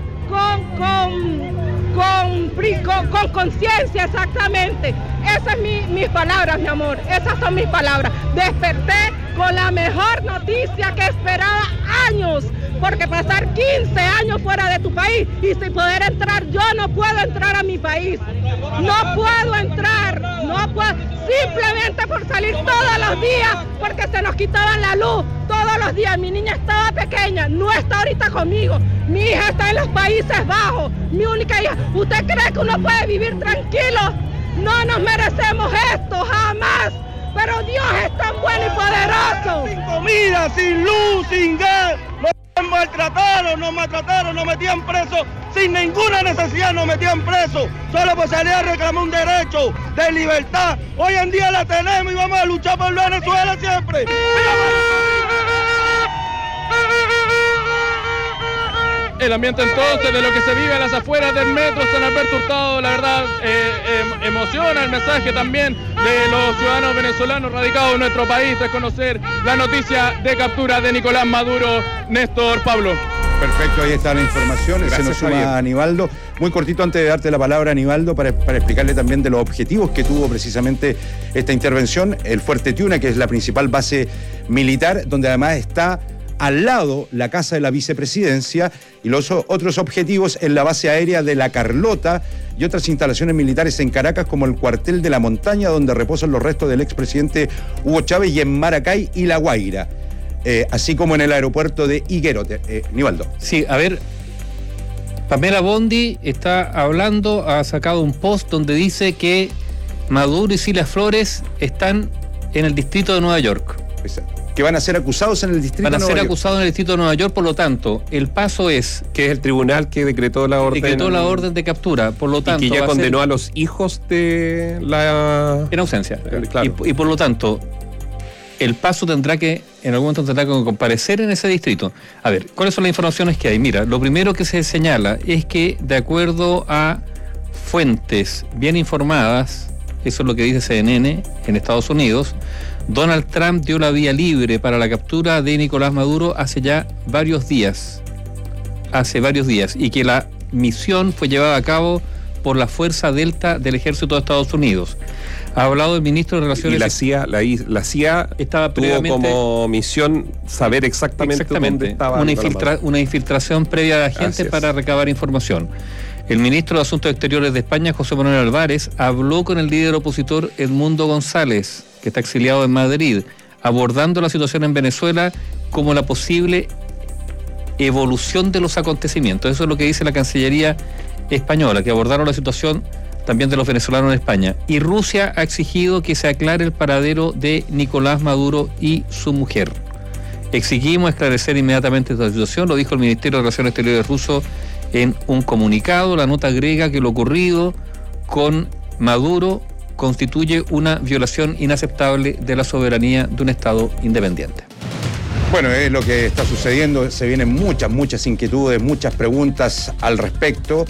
con conciencia, exactamente. Esas son mis palabras, mi amor, esas son mis palabras. Desperté con la mejor noticia que esperaba años, porque pasar 15 años fuera de tu país y sin poder entrar, yo no puedo entrar a mi país, no puedo entrar, simplemente por salir todos los días, porque se nos quitaban la luz todos los días. Mi niña estaba pequeña, no está ahorita conmigo, mi hija está en los Países Bajos, mi única hija. ¿Usted cree que uno puede vivir tranquilo? No nos merecemos esto, jamás. Pero Dios es tan bueno y poderoso. Sin comida, sin luz, sin gas. Nos maltrataron, nos metían presos. Sin ninguna necesidad nos metían presos. Solo por salir a reclamar un derecho de libertad. Hoy en día la tenemos y vamos a luchar por Venezuela siempre. El ambiente entonces de lo que se vive a las afueras del metro San Alberto Hurtado, la verdad, emociona el mensaje también de los ciudadanos venezolanos radicados en nuestro país tras conocer la noticia de captura de Nicolás Maduro. Néstor, Pablo. Perfecto, ahí está la información. Se nos suma Aníbaldo. Muy cortito antes de darte la palabra, Aníbaldo, para explicarle también de los objetivos que tuvo precisamente esta intervención. El Fuerte Tiuna, que es la principal base militar, donde además está al lado la casa de la vicepresidencia, y los otros objetivos en la base aérea de La Carlota y otras instalaciones militares en Caracas, como el cuartel de la Montaña, donde reposan los restos del expresidente Hugo Chávez, y en Maracay y La Guaira, así como en el aeropuerto de Higuero. Nivaldo. Sí, a ver, Pamela Bondi está hablando, ha sacado un post donde dice que Maduro y Cilia Flores están en el distrito de Nueva York. Que van a ser acusados en el distrito de Nueva York. Van a ser acusados en el distrito de Nueva York, por lo tanto, el paso es... Que es el tribunal que decretó la orden... Decretó la orden de captura, por lo tanto... Y que ya condenó a los hijos de la... En ausencia. Claro. Y por lo tanto, el paso tendrá que, en algún momento tendrá que comparecer en ese distrito. A ver, ¿cuáles son las informaciones que hay? Mira, lo primero que se señala es que, de acuerdo a fuentes bien informadas, eso es lo que dice CNN en Estados Unidos, Donald Trump dio la vía libre para la captura de Nicolás Maduro hace varios días, y que la misión fue llevada a cabo por la Fuerza Delta del Ejército de Estados Unidos. Ha hablado el ministro de Relaciones... Y la CIA estaba tuvo como misión saber exactamente dónde estaba una infiltración previa de agentes para recabar información. El ministro de Asuntos Exteriores de España, José Manuel Álvarez, habló con el líder opositor Edmundo González, que está exiliado en Madrid, abordando la situación en Venezuela como la posible evolución de los acontecimientos. Eso es lo que dice la Cancillería española, que abordaron la situación también de los venezolanos en España. Y Rusia ha exigido que se aclare el paradero de Nicolás Maduro y su mujer. Exigimos esclarecer inmediatamente esta situación, lo dijo el Ministerio de Relaciones Exteriores ruso en un comunicado. La nota agrega que lo ocurrido con Maduro constituye una violación inaceptable de la soberanía de un Estado independiente. Bueno, es lo que está sucediendo. Se vienen muchas inquietudes, muchas preguntas al respecto.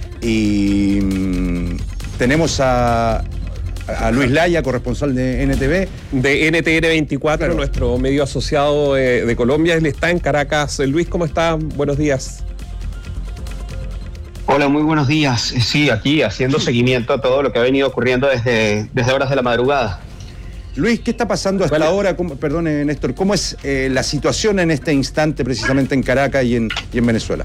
Y tenemos a Luis Laya, corresponsal de NTV. De NTN24, claro. Nuestro medio asociado de Colombia. Él está en Caracas. Luis, ¿cómo está? Buenos días. Hola, muy buenos días. Sí, aquí haciendo seguimiento a todo lo que ha venido ocurriendo desde horas de la madrugada. Luis, ¿qué está pasando hasta ahora? Perdone, Néstor, ¿cómo es la situación en este instante precisamente en Caracas y en Venezuela?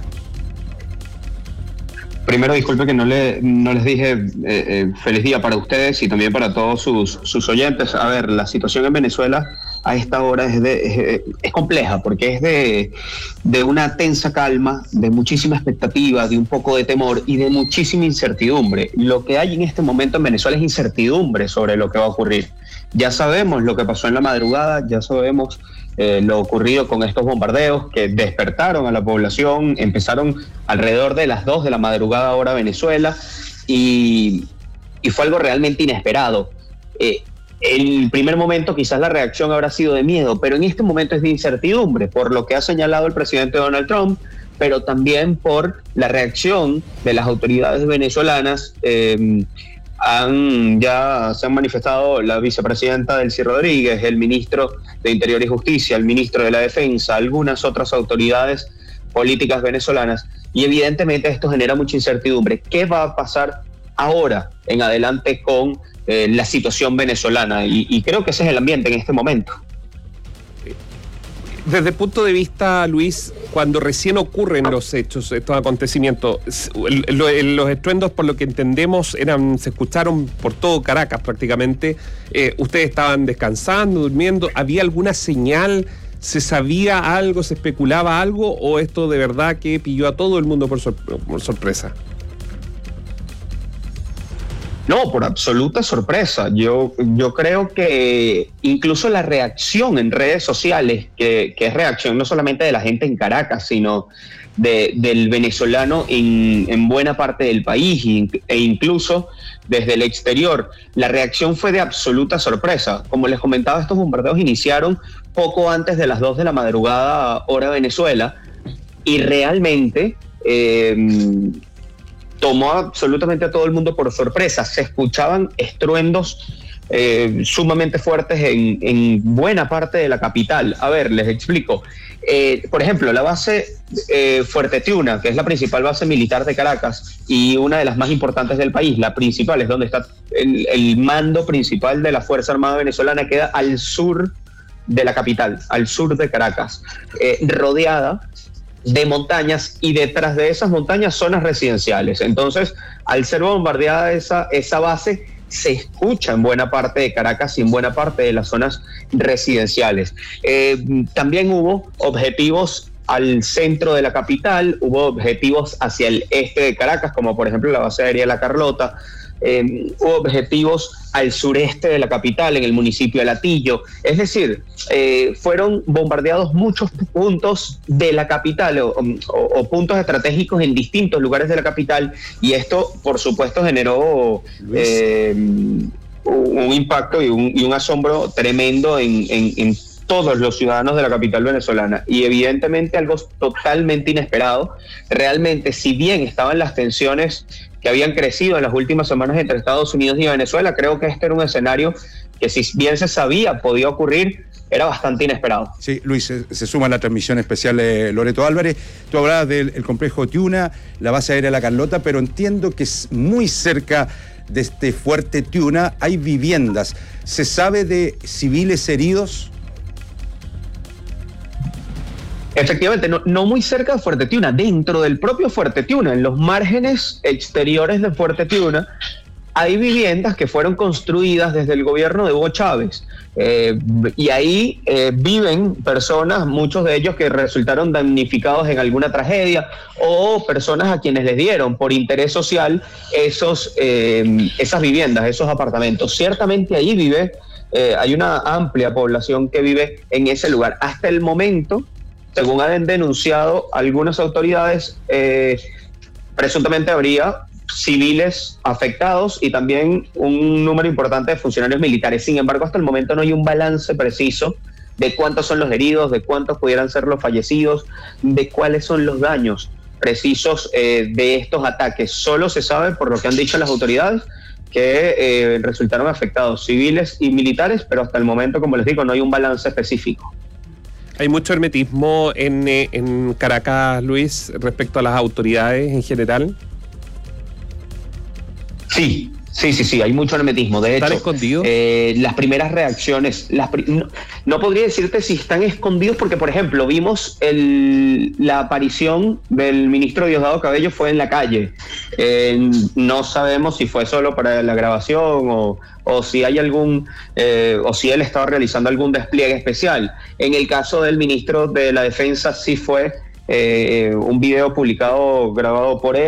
Primero, disculpe que no les dije feliz día para ustedes y también para todos sus oyentes. A ver, la situación en Venezuela a esta hora es compleja, porque es de una tensa calma, de muchísima expectativa, de un poco de temor y de muchísima incertidumbre. Lo que hay en este momento en Venezuela es incertidumbre sobre lo que va a ocurrir. Ya sabemos lo que pasó en la madrugada, ya sabemos lo ocurrido con estos bombardeos que despertaron a la población, empezaron alrededor de las 2 de la madrugada hora Venezuela y fue algo realmente inesperado. El primer momento quizás la reacción habrá sido de miedo, pero en este momento es de incertidumbre, por lo que ha señalado el presidente Donald Trump, pero también por la reacción de las autoridades venezolanas. Ya se han manifestado la vicepresidenta Delcy Rodríguez, el ministro de Interior y Justicia, el ministro de la Defensa, algunas otras autoridades políticas venezolanas, y evidentemente esto genera mucha incertidumbre. ¿Qué va a pasar ahora en adelante con la situación venezolana? Y creo que ese es el ambiente en este momento. Desde el punto de vista, Luis, cuando recién ocurren los hechos, estos acontecimientos, los estruendos, por lo que entendemos, se escucharon por todo Caracas prácticamente. ¿Ustedes estaban descansando, durmiendo? ¿Había alguna señal? ¿Se sabía algo? ¿Se especulaba algo? ¿O esto de verdad que pilló a todo el mundo por sorpresa? No, por absoluta sorpresa. Yo creo que incluso la reacción en redes sociales, que es reacción no solamente de la gente en Caracas, sino del venezolano en buena parte del país e incluso desde el exterior, la reacción fue de absoluta sorpresa. Como les comentaba, estos bombardeos iniciaron poco antes de las 2 de la madrugada hora Venezuela y realmente tomó absolutamente a todo el mundo por sorpresa. Se escuchaban estruendos sumamente fuertes en buena parte de la capital. A ver, les explico. Por ejemplo, la base Fuerte Tiuna, que es la principal base militar de Caracas y una de las más importantes del país, la principal, es donde está el mando principal de la Fuerza Armada Venezolana, queda al sur de la capital, al sur de Caracas, rodeada de montañas y detrás de esas montañas zonas residenciales. Entonces, al ser bombardeada esa base, se escucha en buena parte de Caracas y en buena parte de las zonas residenciales. También hubo objetivos al centro de la capital, hubo objetivos hacia el este de Caracas, como por ejemplo la base aérea La Carlota. Hubo objetivos al sureste de la capital, en el municipio de Latillo. Es decir, fueron bombardeados muchos puntos de la capital o puntos estratégicos en distintos lugares de la capital, y esto por supuesto generó un impacto y un asombro tremendo en todos los ciudadanos de la capital venezolana, y evidentemente algo totalmente inesperado. Realmente, si bien estaban las tensiones que habían crecido en las últimas semanas entre Estados Unidos y Venezuela, creo que este era un escenario que, si bien se sabía podía ocurrir, era bastante inesperado. Sí, Luis, se suma a la transmisión especial de Loreto Álvarez. Tú hablabas del complejo Tiuna, la base aérea La Carlota, pero entiendo que es muy cerca de este Fuerte Tiuna hay viviendas. ¿Se sabe de civiles heridos? Efectivamente, no muy cerca de Fuerte Tiuna, dentro del propio Fuerte Tiuna, en los márgenes exteriores de Fuerte Tiuna, hay viviendas que fueron construidas desde el gobierno de Hugo Chávez. Y ahí viven personas, muchos de ellos que resultaron damnificados en alguna tragedia, o personas a quienes les dieron por interés social esas viviendas, esos apartamentos. Ciertamente ahí hay una amplia población que vive en ese lugar. Hasta el momento, según han denunciado algunas autoridades, presuntamente habría civiles afectados y también un número importante de funcionarios militares. Sin embargo, hasta el momento no hay un balance preciso de cuántos son los heridos, de cuántos pudieran ser los fallecidos, de cuáles son los daños precisos de estos ataques. Solo se sabe, por lo que han dicho las autoridades, que resultaron afectados civiles y militares, pero hasta el momento, como les digo, no hay un balance específico. ¿Hay mucho hermetismo en Caracas, Luis, respecto a las autoridades en general? Sí, hay mucho hermetismo. De hecho, ¿están escondidos? Las primeras reacciones, no podría decirte si están escondidos, porque, por ejemplo, vimos la aparición del ministro Diosdado Cabello fue en la calle. No sabemos si fue solo para la grabación o si hay o si él estaba realizando algún despliegue especial. En el caso del ministro de la Defensa sí fue un video grabado por él,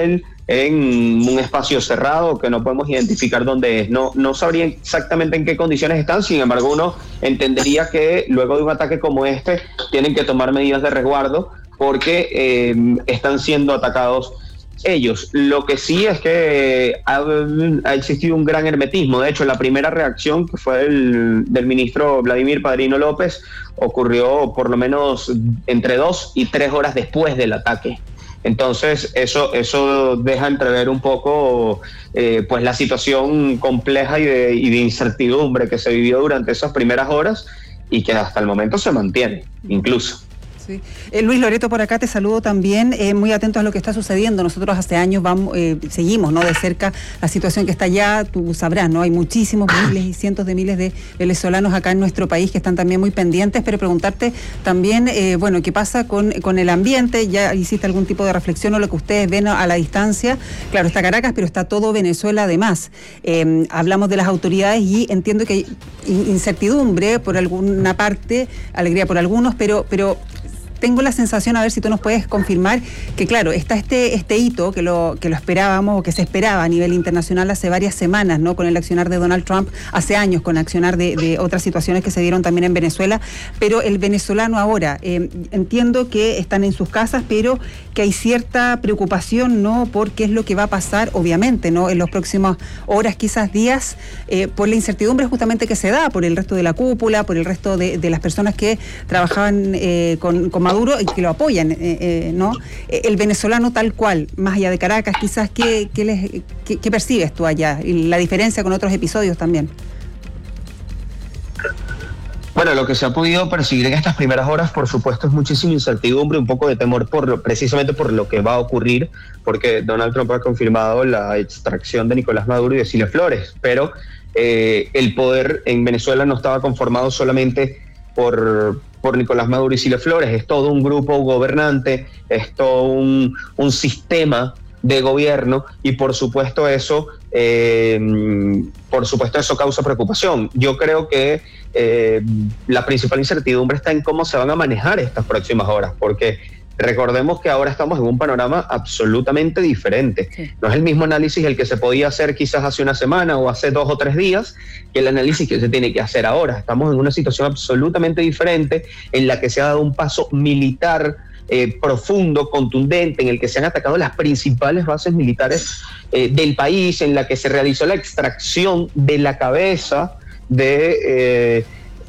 en un espacio cerrado que no podemos identificar dónde es. No sabría exactamente en qué condiciones están, sin embargo uno entendería que luego de un ataque como este tienen que tomar medidas de resguardo porque están siendo atacados ellos. Lo que sí es que ha existido un gran hermetismo. De hecho, la primera reacción, que fue del ministro Vladimir Padrino López, ocurrió por lo menos entre 2 y 3 horas después del ataque. Entonces, eso deja entrever un poco pues la situación compleja y de incertidumbre que se vivió durante esas primeras horas y que hasta el momento se mantiene, incluso. Sí. Luis Loreto, por acá te saludo también, muy atentos a lo que está sucediendo. Nosotros hace años seguimos, ¿no?, de cerca la situación que está allá. Tú sabrás, ¿no?, hay muchísimos miles y cientos de miles de venezolanos acá en nuestro país que están también muy pendientes, pero preguntarte también, bueno, ¿qué pasa con el ambiente? ¿Ya hiciste algún tipo de reflexión o lo que ustedes ven a la distancia? Claro, está Caracas, pero está todo Venezuela además. Hablamos de las autoridades y entiendo que hay incertidumbre por alguna parte, alegría por algunos, pero tengo la sensación, a ver si tú nos puedes confirmar, que claro, está este hito que lo esperábamos o que se esperaba a nivel internacional hace varias semanas, ¿no?, con el accionar de Donald Trump, hace años con accionar de otras situaciones que se dieron también en Venezuela, pero el venezolano ahora, entiendo que están en sus casas, pero que hay cierta preocupación, ¿no?, por qué es lo que va a pasar, obviamente, ¿no?, en las próximas horas, quizás días, por la incertidumbre justamente que se da por el resto de la cúpula, por el resto de las personas que trabajaban con Maduro y que lo apoyan, ¿no? El venezolano tal cual, más allá de Caracas, quizás, ¿qué percibes tú allá? Y la diferencia con otros episodios también. Bueno, lo que se ha podido percibir en estas primeras horas, por supuesto, es muchísima incertidumbre, un poco de temor precisamente por lo que va a ocurrir, porque Donald Trump ha confirmado la extracción de Nicolás Maduro y de Cilia Flores, pero el poder en Venezuela no estaba conformado solamente por Nicolás Maduro y Cilia Flores, es todo un grupo gobernante, es todo un sistema de gobierno y por supuesto eso causa preocupación. Yo creo que la principal incertidumbre está en cómo se van a manejar estas próximas horas, porque recordemos que ahora estamos en un panorama absolutamente diferente. Sí. No es el mismo análisis el que se podía hacer quizás hace una semana o hace 2 o 3 días que el análisis que se tiene que hacer ahora. Estamos en una situación absolutamente diferente en la que se ha dado un paso militar profundo, contundente, en el que se han atacado las principales bases militares del país, en la que se realizó la extracción de la cabeza del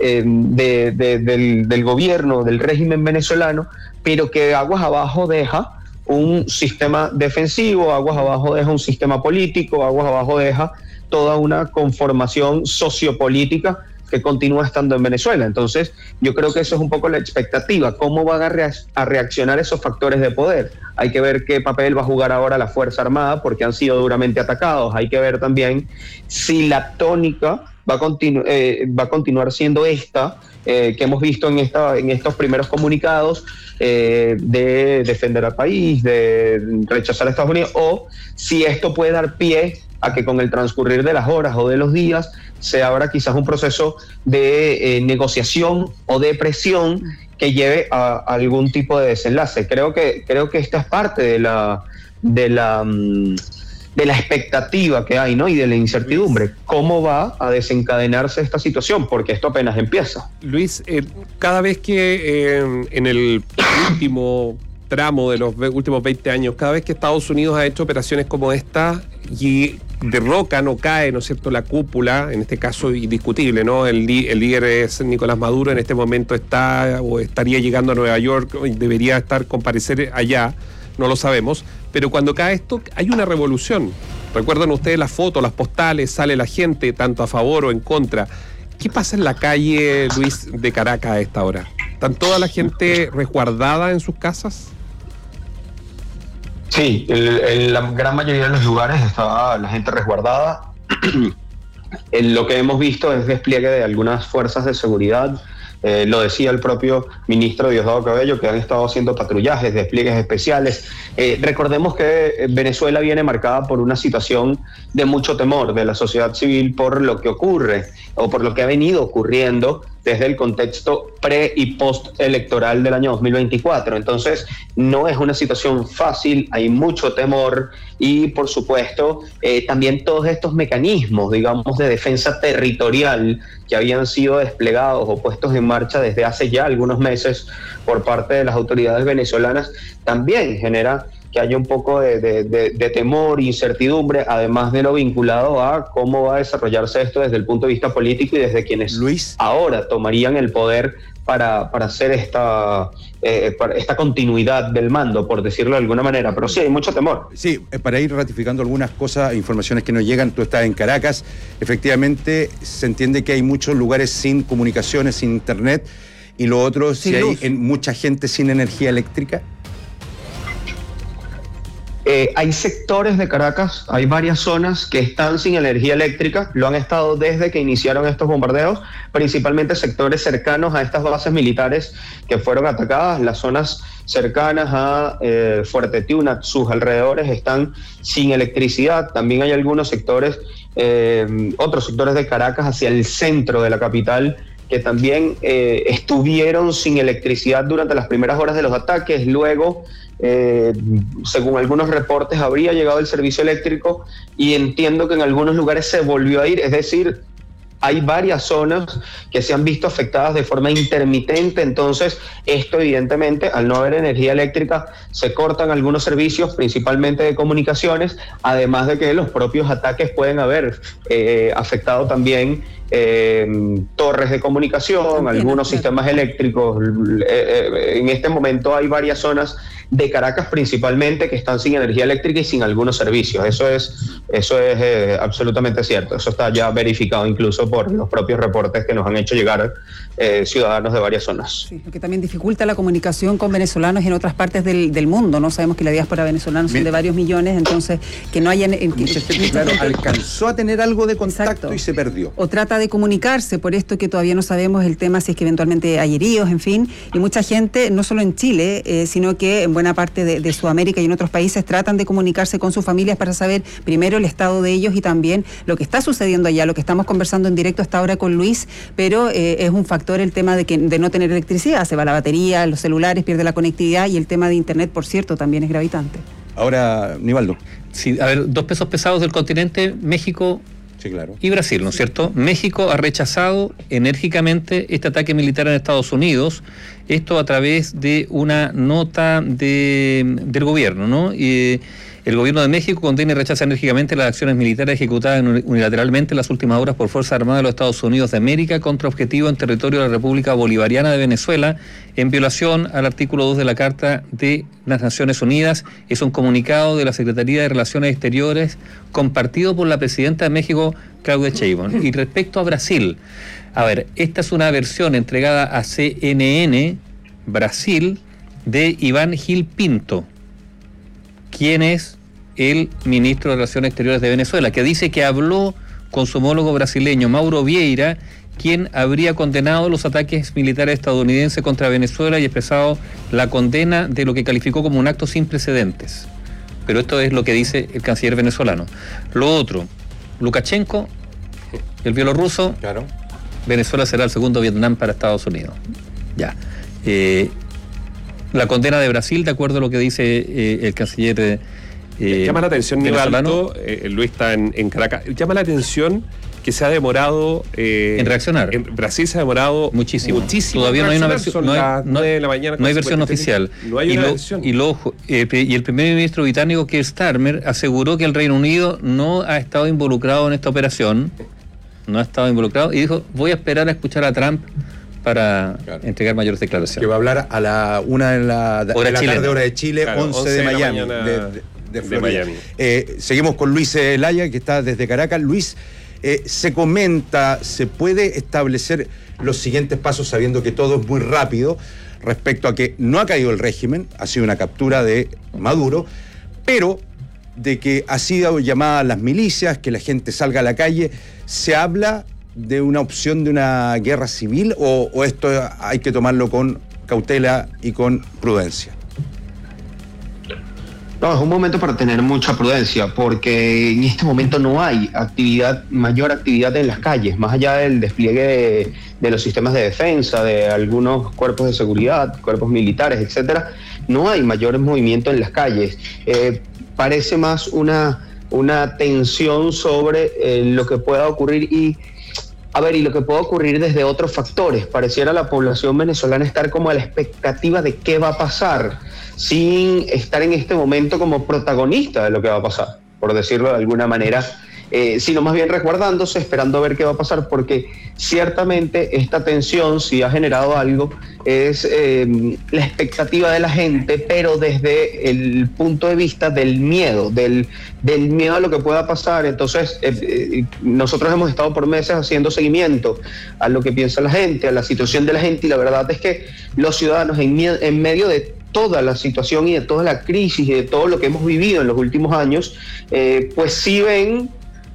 gobierno, del régimen venezolano, pero que aguas abajo deja un sistema defensivo, aguas abajo deja un sistema político, aguas abajo deja toda una conformación sociopolítica que continúa estando en Venezuela. Entonces, yo creo que eso es un poco la expectativa, cómo van a reaccionar esos factores de poder. Hay que ver qué papel va a jugar ahora la Fuerza Armada, porque han sido duramente atacados. Hay que ver también si la tónica va a continuar siendo esta que hemos visto en estos primeros comunicados de defender al país, de rechazar a Estados Unidos, o si esto puede dar pie a que con el transcurrir de las horas o de los días se abra quizás un proceso de negociación o de presión que lleve a algún tipo de desenlace. Creo que esta es parte de la expectativa que hay, ¿no?, y de la incertidumbre. ¿Cómo va a desencadenarse esta situación? Porque esto apenas empieza. Luis, cada vez que en el último tramo de los últimos 20 años, cada vez que Estados Unidos ha hecho operaciones como esta y derrocan o cae, ¿no es cierto?, la cúpula, en este caso indiscutible, ¿no? El líder es Nicolás Maduro, en este momento está o estaría llegando a Nueva York, debería comparecer allá, no lo sabemos, pero cuando cae esto hay una revolución. Recuerdan ustedes las fotos, las postales, sale la gente tanto a favor o en contra. ¿Qué pasa en la calle, Luis, de Caracas a esta hora? ¿Están toda la gente resguardada en sus casas? Sí, en la gran mayoría de los lugares está la gente resguardada. Lo que hemos visto es despliegue de algunas fuerzas de seguridad. Lo decía el propio ministro Diosdado Cabello, que han estado haciendo patrullajes, despliegues especiales. Recordemos que Venezuela viene marcada por una situación de mucho temor de la sociedad civil por lo que ocurre o por lo que ha venido ocurriendo desde el contexto pre- y post-electoral del año 2024. Entonces, no es una situación fácil, hay mucho temor y, por supuesto, también todos estos mecanismos, digamos, de defensa territorial que habían sido desplegados o puestos en marcha desde hace ya algunos meses por parte de las autoridades venezolanas, también genera que haya un poco de temor, incertidumbre, además de lo vinculado a cómo va a desarrollarse esto desde el punto de vista político y desde quienes ahora tomarían el poder para hacer esta continuidad del mando, por decirlo de alguna manera. Pero sí, hay mucho temor. Sí, para ir ratificando algunas cosas, informaciones que nos llegan, tú estás en Caracas, efectivamente se entiende que hay muchos lugares sin comunicaciones, sin internet, y lo otro, si hay mucha gente sin energía eléctrica. Hay sectores de Caracas, hay varias zonas que están sin energía eléctrica, lo han estado desde que iniciaron estos bombardeos, principalmente sectores cercanos a estas bases militares que fueron atacadas. Las zonas cercanas a Fuerte Tiuna, sus alrededores están sin electricidad. También hay algunos sectores, otros sectores de Caracas hacia el centro de la capital, que también estuvieron sin electricidad durante las primeras horas de los ataques. Luego, según algunos reportes, habría llegado el servicio eléctrico y entiendo que en algunos lugares se volvió a ir. Es decir, hay varias zonas que se han visto afectadas de forma intermitente. Entonces, esto evidentemente, al no haber energía eléctrica, se cortan algunos servicios, principalmente de comunicaciones, además de que los propios ataques pueden haber afectado también torres de comunicación, algunos sistemas eléctricos. En este momento hay varias zonas de Caracas principalmente que están sin energía eléctrica y sin algunos servicios. Eso es absolutamente cierto. Eso está ya verificado incluso por los propios reportes que nos han hecho llegar ciudadanos de varias zonas. Sí, lo que también dificulta la comunicación con venezolanos en otras partes del mundo, ¿no? Sabemos que la diáspora venezolana son de varios millones, entonces que no haya... Mucha gente, claro, alcanzó a tener algo de contacto y se perdió. O trata de comunicarse, por esto que todavía no sabemos el tema, si es que eventualmente hay heridos, en fin, y mucha gente, no solo en Chile, sino que en buena parte de Sudamérica y en otros países, tratan de comunicarse con sus familias para saber primero el estado de ellos y también lo que está sucediendo allá, lo que estamos conversando en directo hasta ahora con Luis, pero es un factor el tema de no tener electricidad, se va la batería, los celulares, pierde la conectividad, y el tema de internet, por cierto, también es gravitante. Ahora, Nivaldo. Sí, a ver, dos pesos pesados del continente, México y Brasil, ¿no es cierto? México ha rechazado enérgicamente este ataque militar en Estados Unidos, esto a través de una nota del gobierno, ¿no? El gobierno de México condena y rechaza enérgicamente las acciones militares ejecutadas unilateralmente en las últimas horas por Fuerzas Armadas de los Estados Unidos de América contra objetivos en territorio de la República Bolivariana de Venezuela, en violación al artículo 2 de la Carta de las Naciones Unidas. Es un comunicado de la Secretaría de Relaciones Exteriores compartido por la presidenta de México, Claudia Sheinbaum. Y respecto a Brasil, a ver, esta es una versión entregada a CNN Brasil de Iván Gil Pinto, quien es el ministro de Relaciones Exteriores de Venezuela, que dice que habló con su homólogo brasileño Mauro Vieira, quien habría condenado los ataques militares estadounidenses contra Venezuela y expresado la condena de lo que calificó como un acto sin precedentes. Pero esto es lo que dice el canciller venezolano. Lo otro, Lukashenko, el bielorruso, Venezuela será el segundo Vietnam para Estados Unidos. Ya. La condena de Brasil, de acuerdo a lo que dice el canciller llama la atención, Nivaldo, Luis está en Caracas, llama la atención que se ha demorado en reaccionar. En Brasil se ha demorado muchísimo. Todavía no hay una versión, no hay versión oficial. No hay una versión. Y el primer ministro británico, Keir Starmer, aseguró que el Reino Unido no ha estado involucrado en esta operación, y dijo, voy a esperar a escuchar a Trump para entregar mayores declaraciones. Que va a hablar a la 1 de la tarde, hora de Chile, 11 de Miami. De Miami. Seguimos con Luis Laya, que está desde Caracas. Luis, se comenta, se puede establecer los siguientes pasos, sabiendo que todo es muy rápido, respecto a que no ha caído el régimen, ha sido una captura de Maduro, pero de que ha sido llamada a las milicias, que la gente salga a la calle. ¿Se habla de una opción de una guerra civil o esto hay que tomarlo con cautela y con prudencia? No, es un momento para tener mucha prudencia, porque en este momento no hay mayor actividad en las calles, más allá del despliegue de los sistemas de defensa, de algunos cuerpos de seguridad, cuerpos militares, etcétera. No hay mayor movimiento en las calles. Parece más una tensión sobre lo que pueda ocurrir y lo que puede ocurrir desde otros factores. Pareciera la población venezolana estar como a la expectativa de qué va a pasar, sin estar en este momento como protagonista de lo que va a pasar, por decirlo de alguna manera, sino más bien resguardándose, esperando a ver qué va a pasar, porque ciertamente esta tensión, si ha generado algo, es la expectativa de la gente, pero desde el punto de vista del miedo, del miedo a lo que pueda pasar. Entonces, nosotros hemos estado por meses haciendo seguimiento a lo que piensa la gente, a la situación de la gente, y la verdad es que los ciudadanos en medio de toda la situación y de toda la crisis y de todo lo que hemos vivido en los últimos años, pues sí ven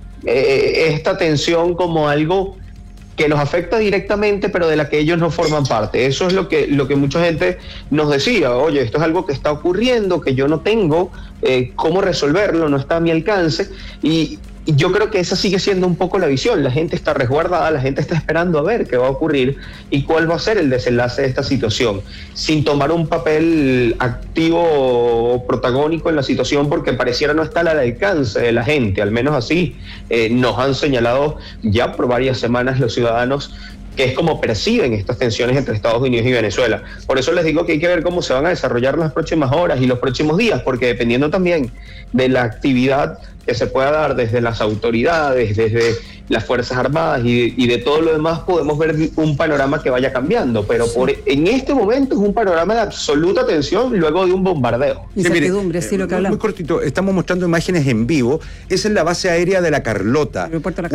esta tensión como algo que nos afecta directamente, pero de la que ellos no forman parte. Eso es lo que mucha gente nos decía: oye, esto es algo que está ocurriendo, que yo no tengo cómo resolverlo, no está a mi alcance, y yo creo que esa sigue siendo un poco la visión. La gente está resguardada, la gente está esperando a ver qué va a ocurrir y cuál va a ser el desenlace de esta situación, sin tomar un papel activo o protagónico en la situación, porque pareciera no estar al alcance de la gente. Al menos así nos han señalado ya por varias semanas los ciudadanos, que es como perciben estas tensiones entre Estados Unidos y Venezuela. Por eso les digo que hay que ver cómo se van a desarrollar las próximas horas y los próximos días, porque dependiendo también de la actividad que se pueda dar desde las autoridades, desde las Fuerzas Armadas y de todo lo demás, podemos ver un panorama que vaya cambiando, pero en este momento es un panorama de absoluta tensión luego de un bombardeo. Incertidumbre, sí, lo que hablamos. Muy cortito, estamos mostrando imágenes en vivo. Esa es la base aérea de La Carlota.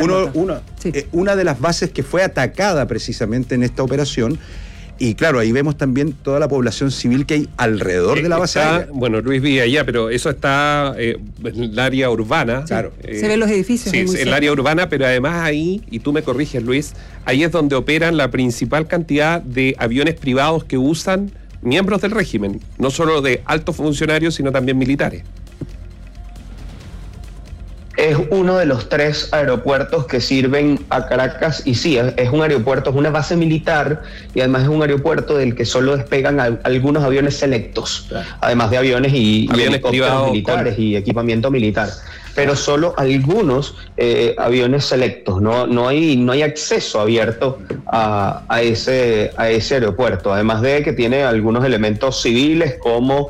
Una de las bases que fue atacada precisamente en esta operación. Y claro, ahí vemos también toda la población civil que hay alrededor de la base aérea. Bueno, Luis vive allá, pero eso está en el área urbana. Claro. Se ven los edificios. Sí, en el área urbana, pero además ahí, y tú me corriges, Luis, ahí es donde operan la principal cantidad de aviones privados que usan miembros del régimen, no solo de altos funcionarios, sino también militares. Es uno de los 3 aeropuertos que sirven a Caracas, y sí, es un aeropuerto, es una base militar, y además es un aeropuerto del que solo despegan algunos aviones selectos, además de aviones y helicópteros militares y equipamiento militar, pero solo algunos aviones selectos. No hay acceso abierto a ese aeropuerto, además de que tiene algunos elementos civiles como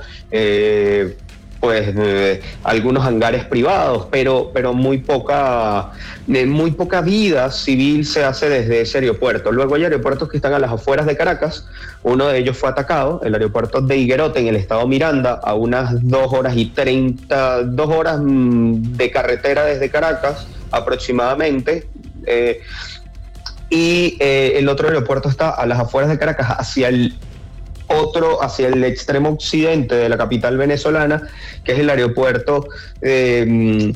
algunos hangares privados, pero muy poca vida civil se hace desde ese aeropuerto. Luego hay aeropuertos que están a las afueras de Caracas. Uno de ellos fue atacado, el aeropuerto de Higuerote, en el estado Miranda, a unas 2 horas de carretera desde Caracas aproximadamente. Y el otro aeropuerto está a las afueras de Caracas, hacia el extremo occidente de la capital venezolana, que es el aeropuerto que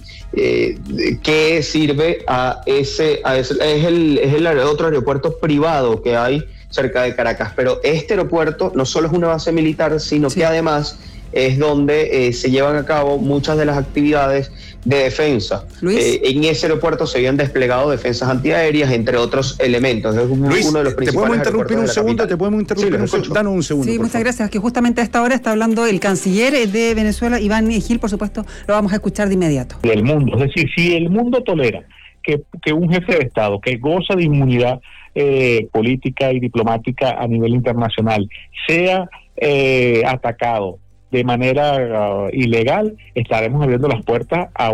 sirve es el otro aeropuerto privado que hay cerca de Caracas. Pero este aeropuerto no solo es una base militar, sino que además es donde se llevan a cabo muchas de las actividades de defensa. En ese aeropuerto se habían desplegado defensas antiaéreas, entre otros elementos. Es Luis, uno de los principales. ¿te podemos interrumpir un segundo? Danos un segundo. Sí, muchas gracias. Que justamente a esta hora está hablando el canciller de Venezuela, Iván Gil, por supuesto, lo vamos a escuchar de inmediato. Del mundo, es decir, si el mundo tolera que un jefe de Estado que goza de inmunidad política y diplomática a nivel internacional sea atacado de manera ilegal, estaremos abriendo las puertas a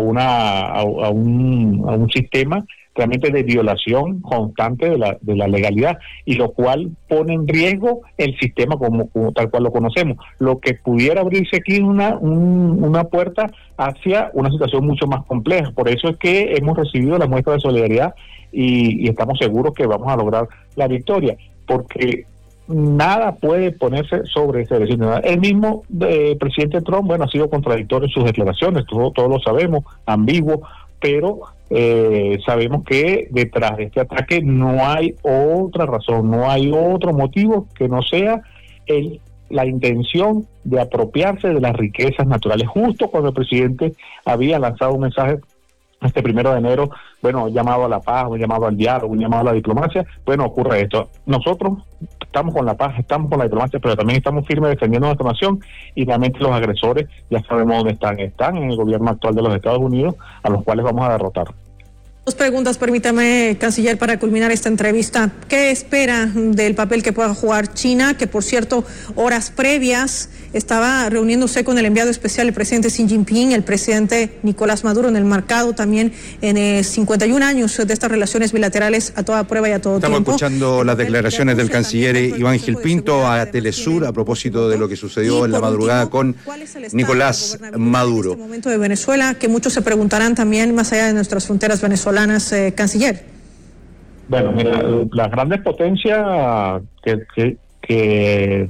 un sistema realmente de violación constante de la legalidad, y lo cual pone en riesgo el sistema como tal cual lo conocemos. Lo que pudiera abrirse aquí es una puerta hacia una situación mucho más compleja. Por eso es que hemos recibido la muestra de solidaridad y estamos seguros que vamos a lograr la victoria, porque nada puede ponerse sobre ese vecino. El mismo presidente Trump, ha sido contradictorio en sus declaraciones, todos lo sabemos, ambiguo, pero sabemos que detrás de este ataque no hay otra razón, no hay otro motivo que no sea el la intención de apropiarse de las riquezas naturales, justo cuando el presidente había lanzado un mensaje este 1 de enero, bueno, un llamado a la paz, un llamado al diálogo, un llamado a la diplomacia. Bueno, ocurre esto. Nosotros estamos con la paz, estamos con la diplomacia, pero también estamos firmes defendiendo nuestra nación, y realmente los agresores ya sabemos dónde están. Están en el gobierno actual de los Estados Unidos, a los cuales vamos a derrotar. Dos preguntas, permítame, canciller, para culminar esta entrevista. ¿Qué espera del papel que pueda jugar China? Que, por cierto, horas previas estaba reuniéndose con el enviado especial, el presidente Xi Jinping, el presidente Nicolás Maduro, en el marcado también en 51 años de estas relaciones bilaterales a toda prueba y a todo tiempo. Estamos escuchando las declaraciones del canciller Iván Gil Pinto a Telesur a propósito de lo que sucedió en la madrugada con Nicolás Maduro. En este momento de Venezuela, que muchos se preguntarán también más allá de nuestras fronteras venezolanas, canciller. Bueno, mira, las grandes potencias que